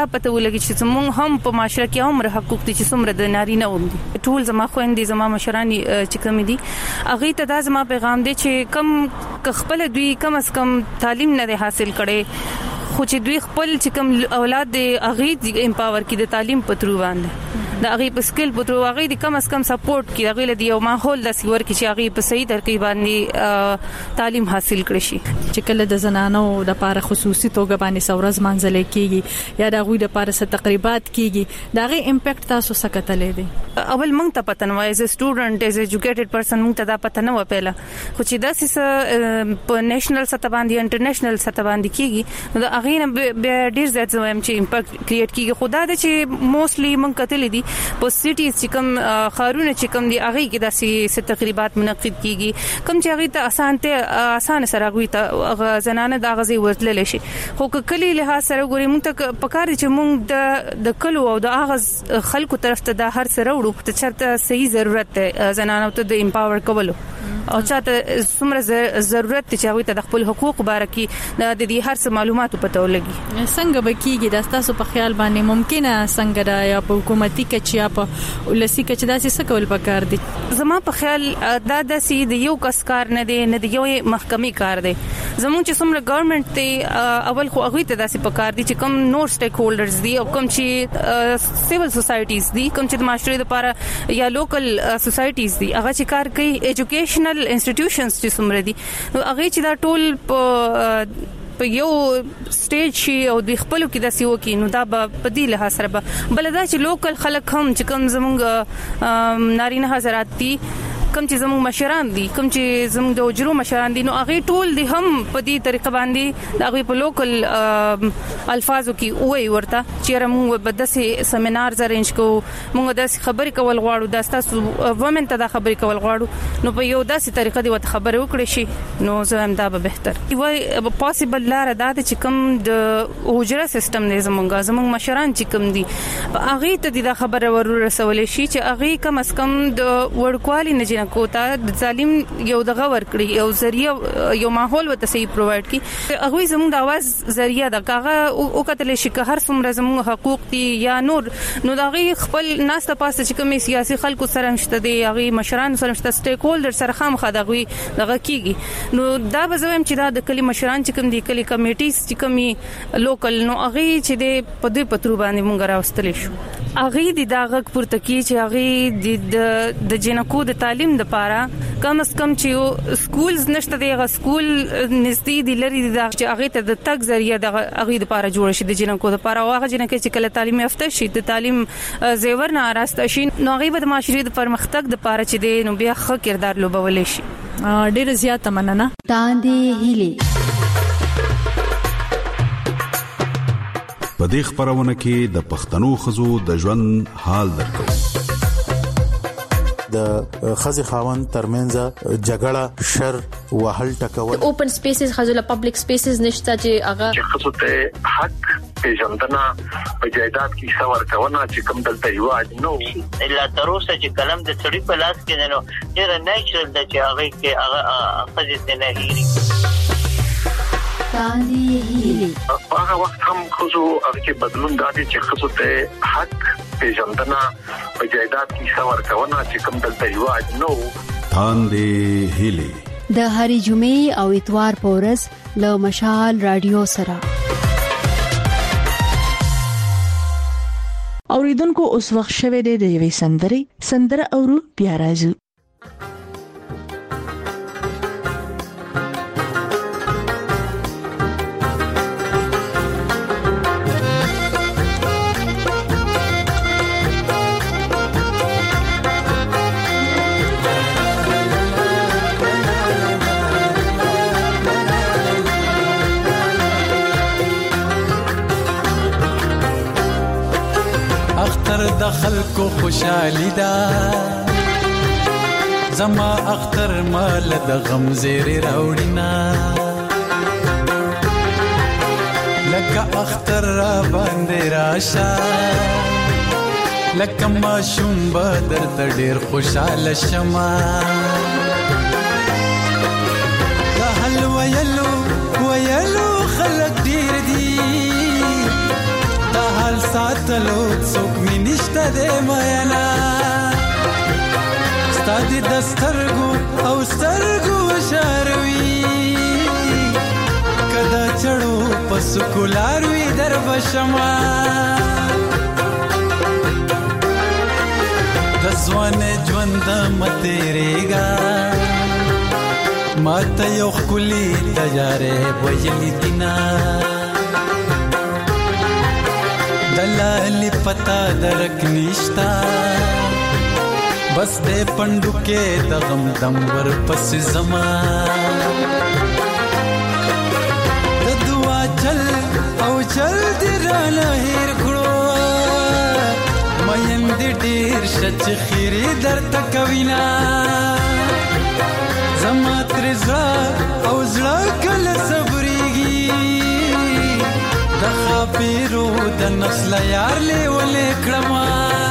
پته ولګي چې موږ هم په معاشره کې هم حقوق دي چې څومره د نارینه وم دي. ټول زما خويندې زما مشرانی چې کوم دي هغه ته دا زما پیغام دی چې کم خپل دوی کم از کم تعلیم نه حاصل کړي خو چې دوی خپل چې کوم اولاد دی هغه امپاور کړي د تعلیم په ترو باندې د هغه په سکل په ترو هغه د کم از کم سپورټ کړي هغه لدی یو ماحول د سیور کې چې هغه په صحیح طریقې باندې تعلیم حاصل کړي شي. چې کله د زنانو د لپاره خصوصي توګه باندې سورز منځل کېږي یا د غوي د لپاره ست تقریبات کېږي دا غي امپیکټ تاسو سکتلې دي. اول مونږ ته پته نه وای از سټوډنټ از ایجوکیټډ پرسن مونږ ته دا پته نه و پیله خو چې دا سیس په نېشنل سطح باندې انټرنیشنل سطح باندې کېږي نو دا هغه نه به ډیر زیات زم چې امپیکټ کریټ کېږي. خدا د چې موستلی مونږ کتلې دي په سټیز چې کوم خارونه چې کوم دي هغه کې داسې ست تقریبات منعقد کیږي کوم چې هغه ته اسان ته اسان سره غوي ته زنانه د غزي ورتل شي. خو کلی له سره ګوري مونږ ته پکار چې مونږ د د کلو او د اغاز خلکو طرف ته د هر سره وړو ته چرته صحیح ضرورت ده زنانه ته د امپاور کولو او چاته څومره ضرورت چې هغه ته د خپل حقوق بارکی د دې هر څه معلوماتو پته ولګي. څنګه به کیږي د تاسو په خیال باندې ممکنه څنګه دا یا په حکومتي کې یا په ولسی کې چې داسې څه کول پکار دي؟ زما په خیال دا د سي د یو کس کار نه دی نه د یو محکمې کار دی. زموږ چې څومره ګورنمنت ته اول خو هغه ته داسې پکار دي چې کوم نور سټیک هولډرز دي او کوم چې سیول سوسایټیز دي کوم چې د معاشري لپاره یا لوکل سوسایټیز دي هغه چې کار کوي ایجوکیشنل انسټیټیوشنز چې څومره دي هغه چې دا ټول په په یو سټیج شي او د خپل کې د سیو کې نو دا په دې له سره به بل دا چې لوکل خلک هم چې کوم زمونږ نارینه حضرات دي کوم چې زموږ مشران دي کوم چې زموږ د وجرو مشران دي نو هغه ټول دي هم په دې طریقه باندې دا غوي په لوکل الفاظو کې وای ورته چې موږ به داسې سیمینارز ارینج کوو موږ داسې خبرې کول غواړو د تاسو وومن ته دا خبرې کول غواړو نو په یو داسې طریقه دی وته خبرې وکړي شي نو زه هم دا به بهتر وای پوسیبل لار دا چې کوم د وجره سیستم نه زمونږ زمونږ مشران چې کوم دي هغه ته دا خبره ورسولې شي چې هغه کم اس کم د وړکوالي نه کوتا د تعلیم یو دغه ورکړي یو ذریعہ یو ماحول وته صحیح پرووایډ کی هغه زموږ د आवाज ذریعہ د کاغه او کتل شي که هر څومره زموږ حقوق دي یا نور نو دغه خپل ناس ته پاسه چې کومي سیاسي خلکو سره مشته دي هغه مشران سره مشته سټیک هولډر سره خامخا دغه دغه کیږي نو دا به زم چې دا د کلی مشران چې کوم دي کلی کمیټیز چې کومي لوکل نو هغه چې د په دې پترو باندې مونږ راوستل شو هغه د دغه پورته کی چې هغه د د جنکو د تعلیم د پاره کم اس کم چې سکولز نشته دیغه سکول نږدې دی لري د هغه ته د تک ذریعہ د هغه د پاره جوړ شي د جنکو د پاره واغه جنکه چې کله تعلیم یافته شي د تعلیم زیور نه راسته شي نو هغه د معاشري د پرمختګ د پاره چې دی نو بیا ښه کردار لوبول شي. ډیر زیات مننه. تاندې هلي په دې خبرونه کې د پښتنو خزو د ژوند حال درکو د خزي خاون ترمنځ جګړه شر وهل ټکول اوپن سپیسز خزله پبلک سپیسز نشته چې هغه خصوص ته حق پیژندنه په جایداد کې څور کونه چې کوم دلته یو نو الا تر اوسه چې کلم د سړي په لاس کې نه نو ډیر نیچرل د چې هغه کې هغه خزه نه هېري تاندې هلي هغه وخت هم خصو هغه کې بدلون دادي چې خصوص ته حق پیژندنه په جایداد کې څور کونه چې کوم دلته یو نو تاندې هلي د هری جمعې او اتوار پورز له مشال رادیو سره اوریدونکو اوس وخت شوه د یوې سندري سندره اورو بیا راځو. دخل کو خوشحالی دا زما اختر مال د غم زیر راوړینا لکه اختر را باندې راشه لکه ما شوم بدر ته ډیر خوشاله شمه دا حل ویلو ویلو خلک ډیر دي دا حل بد څوک مې نشته دی مینا ستا دې د سترګو او سترګو شاروي که د چړو په سکولار وي در بشما د ځوانۍ ژوند مه تېرېږه ما ته یو ښکلي تجارې ویلي دینه د لالې پتا درک نشته بس دې پنډو کې د غم دم ورپسې زما د دعا چل او چل دې رانه هېر کړو مین دې ډېر شه چې خیرې درته کوینه زما ترې زړه او زړه کله صبرېږي د خاپیرو د نسله یار لیولې کړمه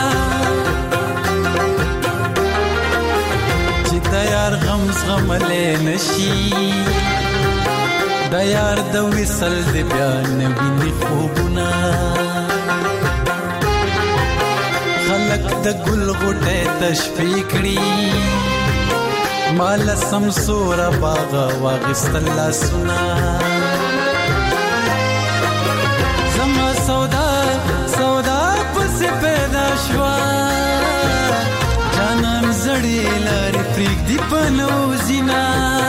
چې د یار غم زغملی نشي د یار د وصل د بیا نه ویني خوبونه خلک د ګل غوټۍ تشفی کړي مال سمسوره باغه واغستل لاسونه زما سودا سودا پسې پیدا شوه جانان زړې لارې پرېږدي په نوزینه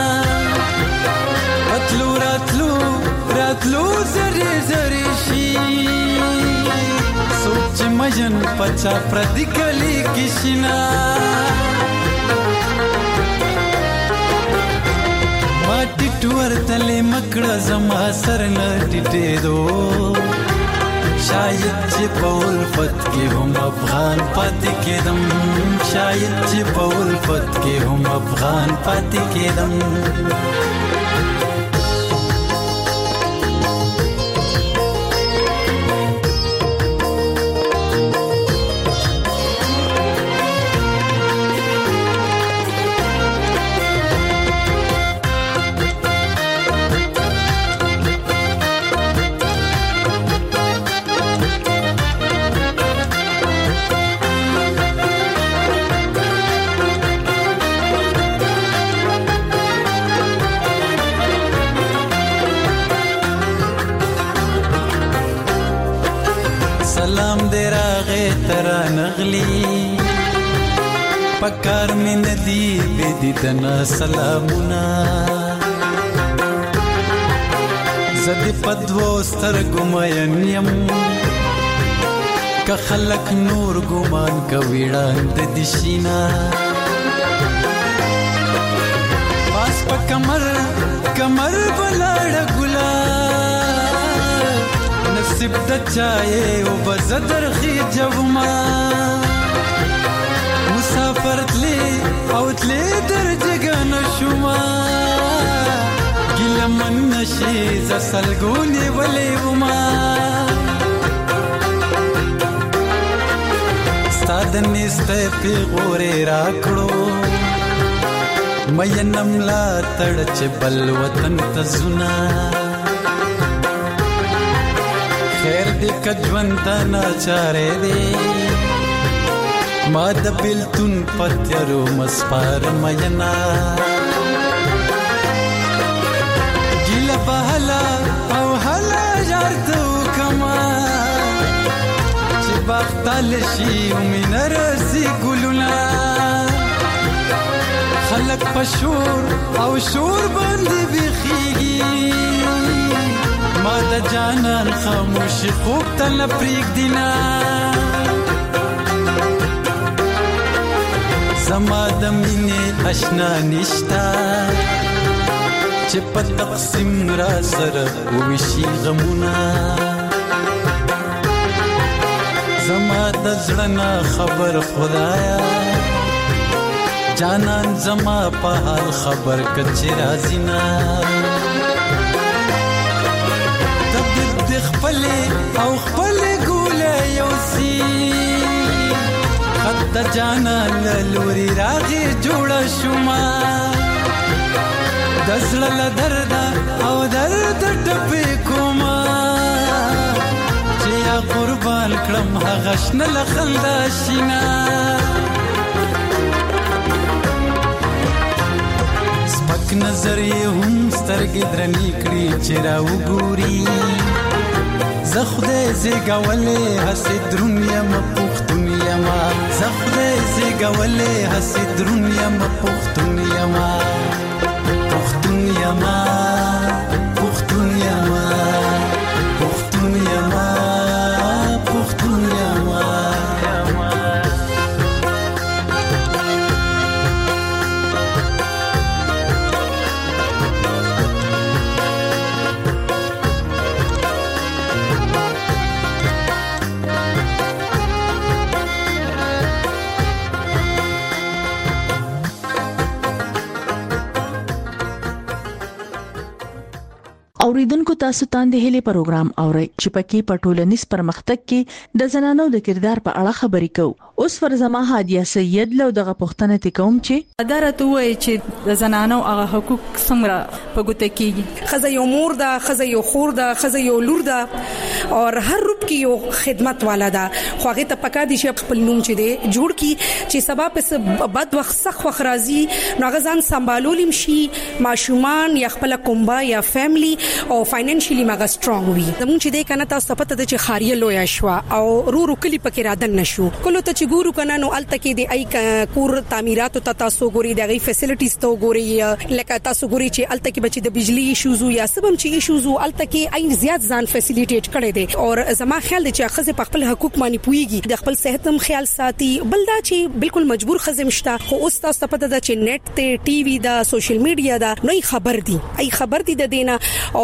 راتلو راتلو راتلو زرې زرې شي څوک چې مجن پچا پردي کلي کې شینه ما ټیټ ورتلې مکړه زما سر نه ټیټېدو شاید چې په الفت کې هم افغان پاتې کېدم شاید چې په الفت کې هم افغان پاتې کېدم نغلی پکار می ندی بدیدنا سلامونا زدی پدوو سترگو مین یم که خلق نور گمان کویڑان ددشینا پاس پا کمر کمر بلاڑ گلا نصیب د چایې او بزدر خې جوما مسافر تلی او تلی در جګن شوما ګل من نشي ز سلګونی ولې وما ستاد نسته پیغورې راکړو مې نملا تړ چې بل وطن ته زنا خیر دې کجوان ته ناچارې دې ما د بلتون پتیرو مسپار مینا ګل بهلا او هلا جارتو کما چې بختل شي ومن راسي ګلونا خلق پشور او شور باندې بخيږي ما د جانان خاموش خوب تل پریک دینا زما د مینې آشنا نشتا چې په تقسیم را سره وشي غمونه زما د زړه نه خبر خدایا جانان زما په حال خبر کچې راځي نه خپل او خپل ګوله یوسي خد جانا لوري راغي جوړه شوما دزړه درد او درد ټپې کوما چې قربان کړم هغه شنه لخندا شینا سپک نظر یې هم سترګې درنې کړې چې راوګوري زه خدای زیږولې هسې درون یم پښتون یم زه خدای زیږولې هسې درون یم پښتون یم پښتون یم پښتون یم پښتون یم پښتون یم اوریدونکو تاسو ته د هلي پروګرام اوري چې پکې پټولنیز پرمختګ کې د زنانو د کردار په اړه خبرې کوو. اوس فرزما هادیه سید له دغه پښتنه تکوم چې ادارته وایي چې د زنانو هغه حقوق څنګه په ګوته کېږي. خزه یو مور ده، خزه یو خور ده، خزه یو لور ده او هر روپ کې یو خدمت والا ده. خو هغه ته پکا دي چې خپل نوم چې دی جوړ کی چې سبب په بد وخت سخت وخت راځي نو هغه ځان سمبالولم شي ماشومان یا خپل کومبا یا فیملی او فاینانشلی ماګه سترونګ وي. زموږ چې د کنه تاسو پته د چې خاریه لویا شو او رو رو کلی پکې رادن نشو کله ته چې ګورو کنه نو الته کې د ای کور تعمیرات ته تاسو ګوري دغه فیسیلیټیز ته ګوري لکه تاسو ګوري چې الته کې بچي د بجلی ایشوز یا سبم چې ایشوز الته کې ای زیات ځان فیسیلیټیټ کړي دي او زما خیال دی چې خزه په خپل حقوق باندې پويږي د خپل صحت هم خیال ساتي بل دا چې بالکل مجبور خزم شته خو اوس تاسو پته د چې نت ته ټي وي دا سوشل میډیا دا نو خبر دي ای خبر دي د دینه او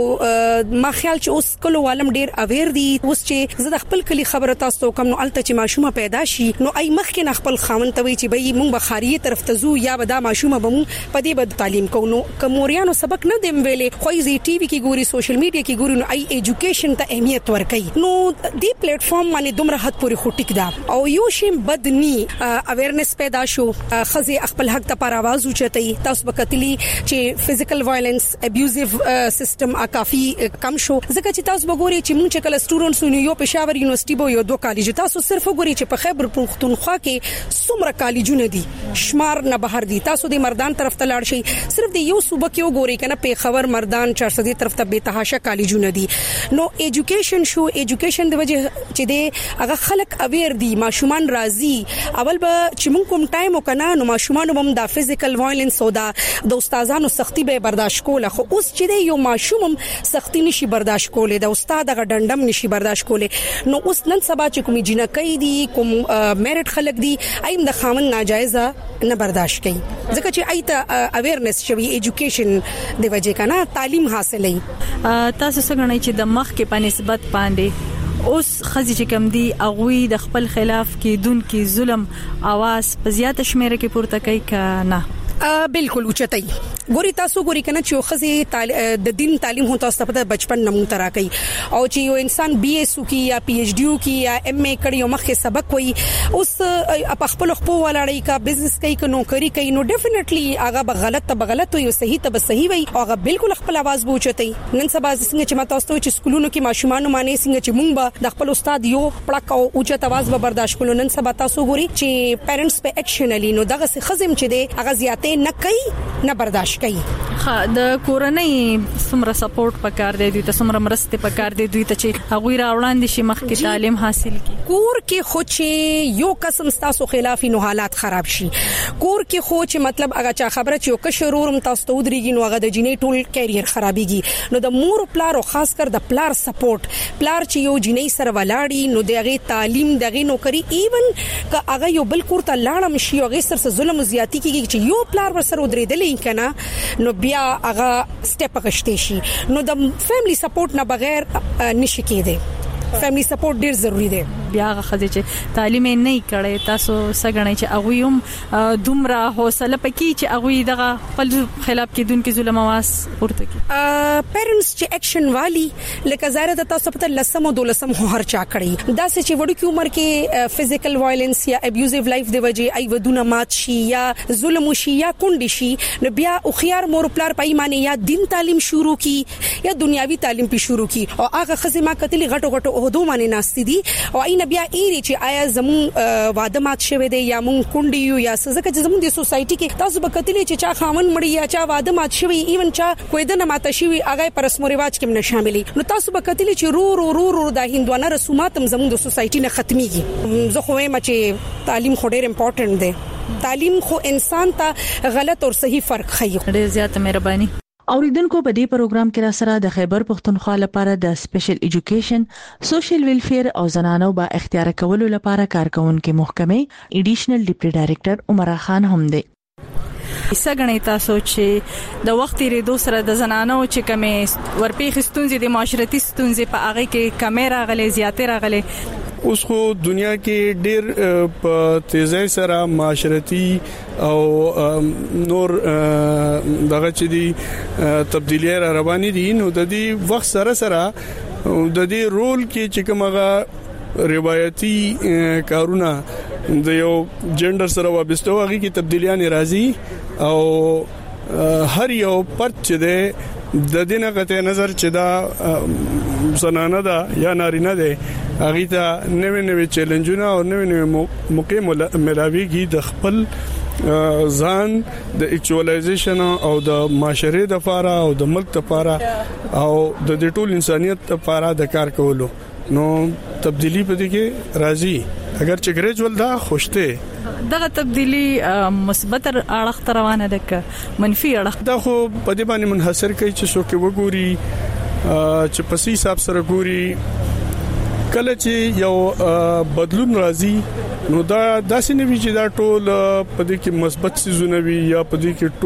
ما خیال چې اوس کله عالم ډیر اویر دي اوس چې زه د خپل کلی خبره تاسو کوم نو الته چې ماشومه پیدا شي نو ای مخکې نه خپل خاوند ته وی چې بای مونږ بخاریه طرف ته زو یا به دا ماشومه به مونږ په دې بد تعلیم کوو نو کوموریانو سبق نه دیم ویلې خو ای ټي وي کې ګوري سوشل میډیا کې ګوري نو ای ایجوکیشن ته اهمیت ورکړي نو دې پلیټ فارم باندې دومره حد پورې خټیک دا او یو شیم بدني اویرنس پیدا شو خزه خپل حق ته پر आवाज اوچتای تاسو وکټلی چې فزیکل وایلنس ابیوزیو سیستم کافي کم شو ځکه چې تاسو وګورئ چې موږ چې کله سټوډنټس نو یو پېښور یونیورسيټي بو یو دوه کالج تاسو صرف وګورئ چې په خیبر پختونخوا کې څومره کالجونه دي شمار نه بهر دي تاسو د مردان طرف ته لاړ شئ صرف د یو صوبه کې وګورئ کنه پېښور مردان چار سو دي طرف ته به تحاشا کالجونه دي نو ایجوکیشن شو ایجوکیشن د وجه چې د هغه خلک اویر دي ماشومان راضي اول به چې موږ کوم ټایم وکنه نو ماشومان هم د فزیکل وایلنس او د استادانو سختي به برداشت کوله خو اوس چې یو ماشوم سختي نشي برداشت کولای د استاد غ ډندم نشي برداشت کولای نو اوس نن سبا چې کوم جنکې دي کوم میرټ خلک دي ایم د خامن ناجایزه نه برداشت کوي ځکه چې ایته اویرنس شوی ایجوکیشن د وجه کنه تعلیم حاصلې تاسو څنګه چې د مخ کې په نسبت باندې اوس خزي چې کم دي اغوي د خپل خلاف کې دن کې ظلم आवाज په زیاته شمیره کې پورته کوي کنه بالکل اوچتای ګوري تاسو ګوري کنه چې خزه د دین تعلیم هو تاسو په بچپن نمو ترا کوي او چې یو انسان بي اس کی یا پی ایچ ډی کی یا ایم ای کړي او مخه سبق وي اوس په خپل خپل ولاړی کا بزنس کوي ک نوکری کوي نو ډیفینیټلی هغه به غلط ته غلط وي او صحیح ته به صحیح وي او هغه بالکل خپل आवाज بوچتای نن سبا څنګه چې ما تاسو ته چې سکولونو کې ماشومان معنی څنګه چې مونږ به د خپل استاد یو پړک او اوچت आवाज به برداشت کولو نن سبا تاسو ګوري چې پیرنټس په اکشنلی نو دغه څه خزم چې دی هغه زیاته نه کوي نه برداشت کوي خا د کورنۍ څومره سپورټ پکار دی دوی ته څومره مرسته پکار دی دوی ته چې هغه راوړاندې شي مخکې تعلیم حاصل کړي کور کې خو چې یو قسم تاسو خلاف نو حالات خراب شي کور کې خو چې مطلب هغه چا خبره چې یو کشرورم تاسو ته ودرېږي نو هغه د جنې ټول کیریئر خرابېږي نو د مور پلار او خاص کر د پلار سپورټ پلار چې یو جنې سره ولاړی نو دغه تعلیم دغه نوکری ایون که هغه یو بل کور ته لاړم شي او غیر سره ظلم زیاتی کیږي چې یو پلار ورسره ودرېدلې کنه نو بیا هغه سټپ غشته شي نو د فیملی سپورټ نه بغیر نشي کېده فیملی سپورټ ډیر ضروری دی بیا غخه چې تعلیم نه کړي تاسو سګنې چې اغوی هم دومره حوصله پکې چې اغوی دغه خپل خلاف کېدونکو ظلم واس ورته کی پیرنټس چې اکشن والی لکه زاره د تاسو په لسم او دولسم هر چا کړی دا چې وړو کی عمر کې فزیکل وایلنس یا ابیوزیو لایف دی وجه ای ودونه مات شي یا ظلم شي یا کونډي شي نو بیا او خيار مور پلار پای معنی یا دین تعلیم شروع کی یا دنیاوی تعلیم په شروع کی او هغه خزما کتلی غټو غټو عہدو معنی ناشتي دي او اين بیا ایری چې آیا زمون واده مات شوه دی یا مون کونډي یو یا سزا چې زمون د سوسايټي کې تاسو به کتلی چې چا خاون مړی یا چا واده مات شوی ایون چا کوی دنه مات شوی هغه پر رسم او رواج کې نه شاملي نو تاسو به کتلی چې رو رو رو رو د هندوانه رسومات هم زمون د سوسايټي نه ختميږي زه خو وایم چې تعلیم خو ډېر امپورټنت دی تعلیم خو انسان ته غلط او صحیح فرق ښيي ډېر زیات مهرباني اوریدونکو په دې پروګرام کې را سره د خیبر پختونخوا لپاره د سپیشل ایجوکیشن سوشل ویلفیر او زنانو با اختیار کولو لپاره کارکونکو محکمه ایډیشنل ډیپټي ډایریکټر عمر خان هم دی سګنې تاسو چې د وخت ریدو سره د زنانو چې کمې ورپېخ ستونزې د معاشرتي ستونزې په هغه کې کیمرا غلې زیاتې راغلې اوس خو دنیا کې ډېر په تیزی سره معاشرتي او نور دغه چې دي تبدیلی را روانې دي نو د دې وخت سره سره د دې رول کې چې کومه روایتي کارونه د یو جندر سره وابسته وږي کې تبدیلیان راځي او هر یو پرت چې ده د دینه قطع نظر چې دا زنانه ده یا نارینه ده هغه ته نوې نوې چیلنجونه او نوې نوې موقع ملاويږي د خپل ځان د اکچوالایزیشن او د معاشره د لپاره او د ملک لپاره او د ټول انسانيت لپاره د کار کولو نو تبدیلی پدې کې راځي اگر چې ګریجوال دا خوشته دغه تبدیلی مثبت اړخ روانه ده ک منفي اړخ دا خو په دې باندې منحصر کوي چې څوک وګوري چې په سي حساب سره ګوري کله چې یو بدلون راځي نو دا داسې نه وی چې دا ټول په دې کې مثبت سيزونه وي یا په دې کې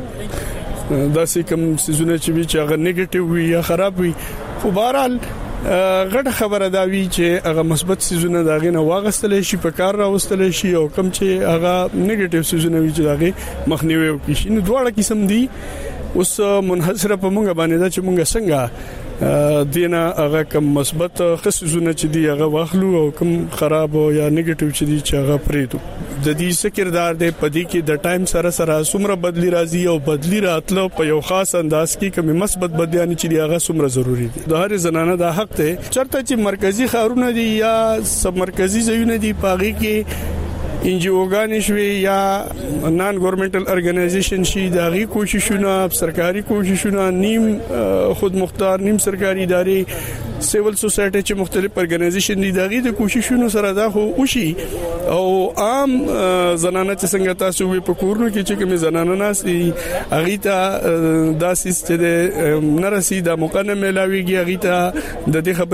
ټول داسې کوم سيزونه چې وي چې هغه نیگیټیو وي یا خراب وي خو بهرحال غټ خبره دا وی چې هغه مثبت سيزونه داغه نه واغستل شي په کار راوستل شي او کم چې هغه نیگیټیو سيزونه وی چې داغه مخنیوي وکړي شي نو دواړه قسم دي اوس منحصر په مونږ باندې دا چې مونږ څنګه دینه هغه کوم مثبت خصوصونه چې دی هغه واخلو او کوم خراب او یا نیگیټیو چې دی چې هغه پریدو د دې سکردار د پدې کې د ټایم سره سره سمره بدلی راځي او بدلی راتلو په یو خاص انداز کې کوم مثبت بدیان چې دی هغه سمره ضروری دي د هر زنانه د حق ته چرته چې مرکزی خارونه دي یا سب مرکزی ځایونه دي پاغي کې انجیوګان شوي یا نان ګورنمنټل ارګنایزیشن شي دغه کوششونه سرکاري کوششونه نیم خود مختار نیم سرکاري ادارې سیول سوسایټي چې مختلف ارګنایزیشن دي دغه د کوششونو سره دا خو وشي او عام زنانه چې څنګه تاسو وي په کورونو کې چې کوم زنانه ناس دي هغه ته دا سیستم د نرسي د مقننه ملاويږي هغه ته د دې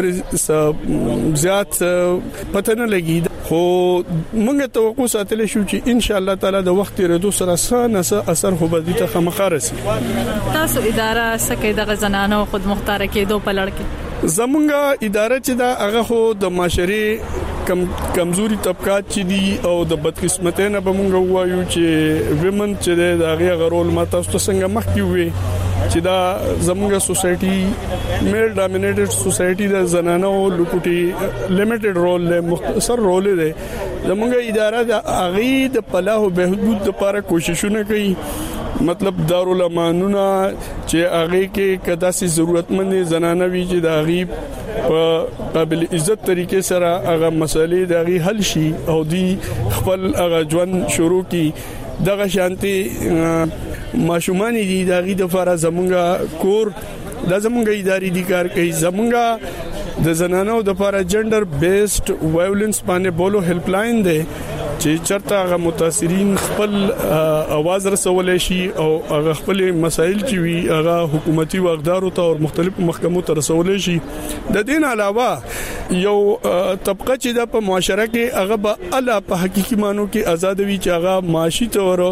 خبرې زیات پته نه لګي خو موږ توقع ساتل شو چې ان شاء الله تعالی د وخت ردو سره سره اثر خو به دي ته خمخارسي تاسو اداره سکه د غزنانو خود مختار کېدو په لړ کې زمونږه اداره چې دا هغه خو د معاشري کم کمزوري طبقات چې دي او د بدقسمتۍ نه به مونږ وایو چې ویمن چې دا هغه غرول ما تاسو څنګه مخکې وي چې دا زموږه سوسايټي میل ډامینیټډ سوسايټي د زنانو لوکوټي لیمیټډ رول له مختصر رول دی زموږه اداره د اغي د پلاه او بهبود لپاره کوششونه کوي مطلب دارالامانونه چې هغه کې کدا سي ضرورتمند زنانه وي چې د هغه په قابل عزت طریقې سره هغه مسلې د هغه حل شي او دی خپل هغه ژوند شروع کی دغه شانتي ماشومان دي دغه د لپاره زمونږه کور د زمونږه اداري دي کار کوي زمونږه د زنانو د لپاره جندر بیسډ وایولنس باندې بولو هیلپ لاین دی چې چرته هغه متاثرین خپل आवाज رسولای شي او هغه خپل مسایل چې وي هغه حکومتي واقدارو ته او مختلفو محکمو ته رسولای شي د دین علاوه یو طبقه چې د په معاشره کې هغه به اعلی په حقيقي مانو کې آزاد وي چې هغه معاشي تور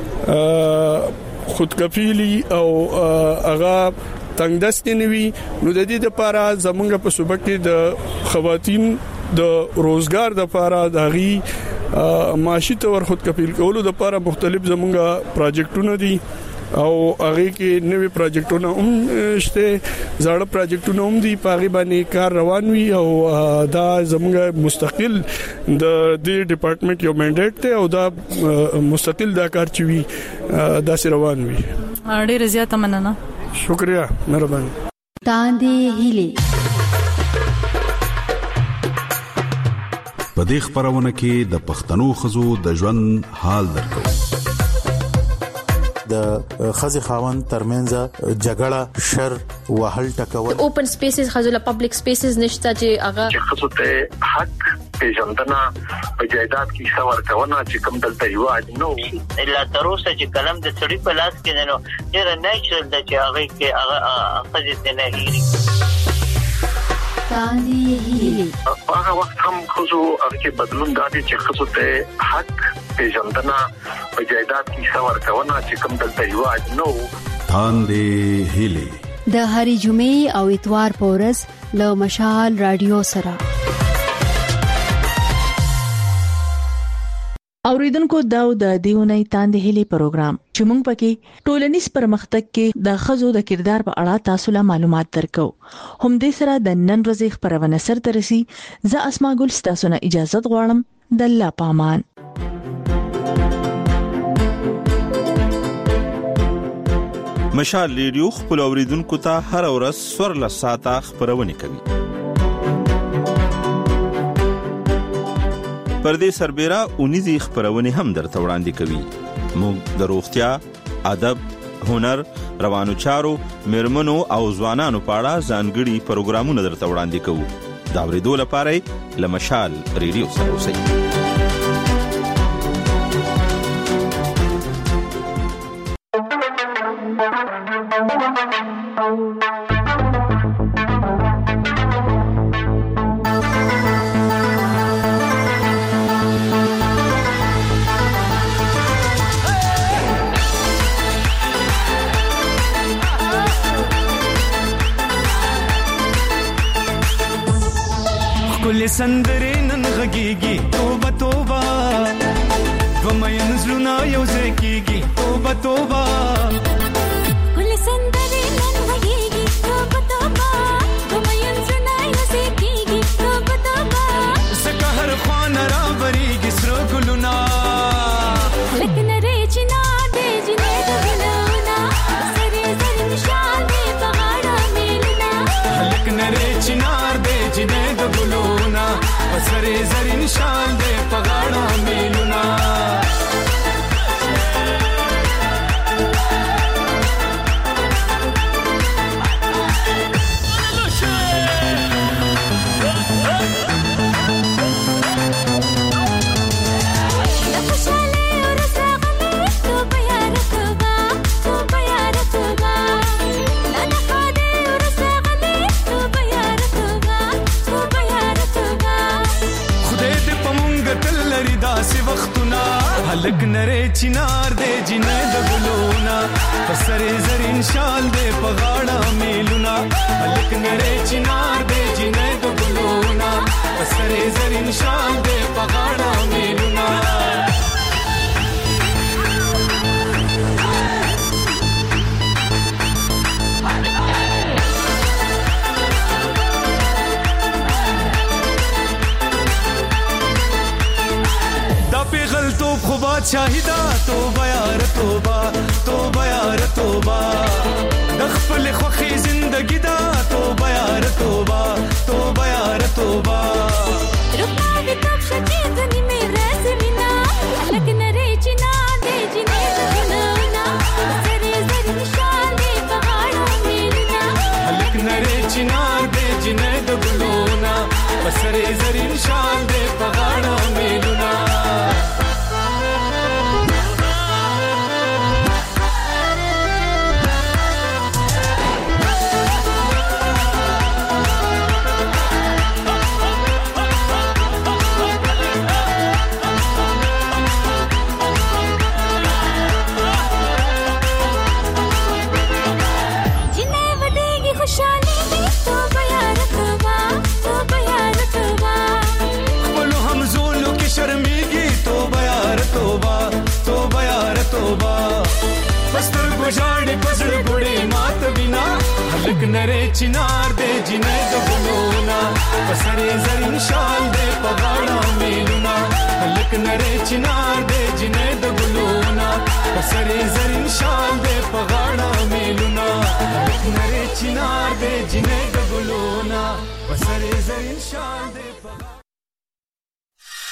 خودکفیلی او هغه تنگ دست نوي نو د دې لپاره زمونږ په صوبه کې د خواتین د روزګار د لپاره د غي معاشي تور خود کفیل کولو د لپاره مختلف زمونږه پروجیکټونه دي او هغه کې نوې پروجیکټونه هم شته زړه پروجیکټونه هم دي په هغه باندې کار روان وي او دا زموږ مستقل د دې ډپارټمنټ یو منډیټ ته او دا مستقل دا کار چوي دا سره روان وي. ډېر زیاته مننه. شکریا مهرباني. تاندې هیلي په دې خبرونه کې د پښتنو خزو د ژوند حال درکو. د خزي خاوند ترمنځ جګړه شر وهل ټکول اوپن سپیسز خزو له پبلک سپیسز نشته چې هغه خزو ته حق پیژندنه په جایداد کې څور کونه چې کوم دلته یو نو الا تر اوسه چې کلم د سړي په لاس کې نه نو ډیر نیچرل د چې هغه کې هغه خزي نه هېري. هغه وخت هم خزو هغه بدلون دادي چې خزو ته حق پیژندنه په جایداد کې څور کونه چې کوم دلته یو نو تاندې هیلي د هری جمعې او اتوار پورز له مشال رادیو سره. اوریدونکو دا د دیونی تاندې هیلي پروګرام چې موږ پکې ټولنیز پرمختګ کې د خزو د کردار په اړه تاسو له معلومات درکو. هم دې سره د نن ورځې خبرونه سر ترسي. زه اسماء ګل تاسو نه اجازه غواړم. د الله پامان. مشال ریډیو خپل اوریدونکو ته هر ورځ سورله ساعته خبرونه کوي. پردې سربېره اونیزي خبرونه هم درته وړاندې کوي. موږ د روغتیا، ادب، هنر، روانو چارو، مرمنو او ځوانانو په اړه ځانګړي پروګرامونه درته وړاندې کوو. دا ورېدو لپاره له مشال ریډیو سره اوسئ. کل سندره نن غږیږي توبه توبه ومه نزلونه یو ځای کیږي توبه توبه کل سندره نن غږیږي توبه توبه ومه نزلونه یو ځای کیږي توبه توبه زکه هر خوان را بریږي سر ګلونه لکه نری چنا دې جنې د ګلونه سره زر نشان دې پغاړه میلنا لکه نری چنار دې جنې د ګلونه سره زر نشان دې پغاړه میلنا هلک نری چنار دې جنې د ګلونا پسره زرین شال دې پغاړه میلونا هلک نری چنار دې جنې د ګلونا پسره زرین شال دې پغاړه میلونا خو بادشاہیدا توبه یار توبه توبه یار توبه د خپل خوخي زندگی دا توبه یار توبه توبه یار توبه رکا دې تب شچې دني مې رسمینا لکه نری چنا دې جنې د ګلونا سره زر نشان دې پغاړه میلنا لکه نری چنا دې جنې د ګلونا سره زر نشان دې پغاړه میلنا پژاړې پزړ ګړې مات بنا هلک نری چنار دې جنې د ګلونا پسرې زرین شال دې پغاړه میلونا هلک نری چنار دې جنې د ګلونا پسرې زرین شال دې پغاړه میلونا هلک نری چنار دې جنې د ګلونا پسرې زرین شال دې پغاړه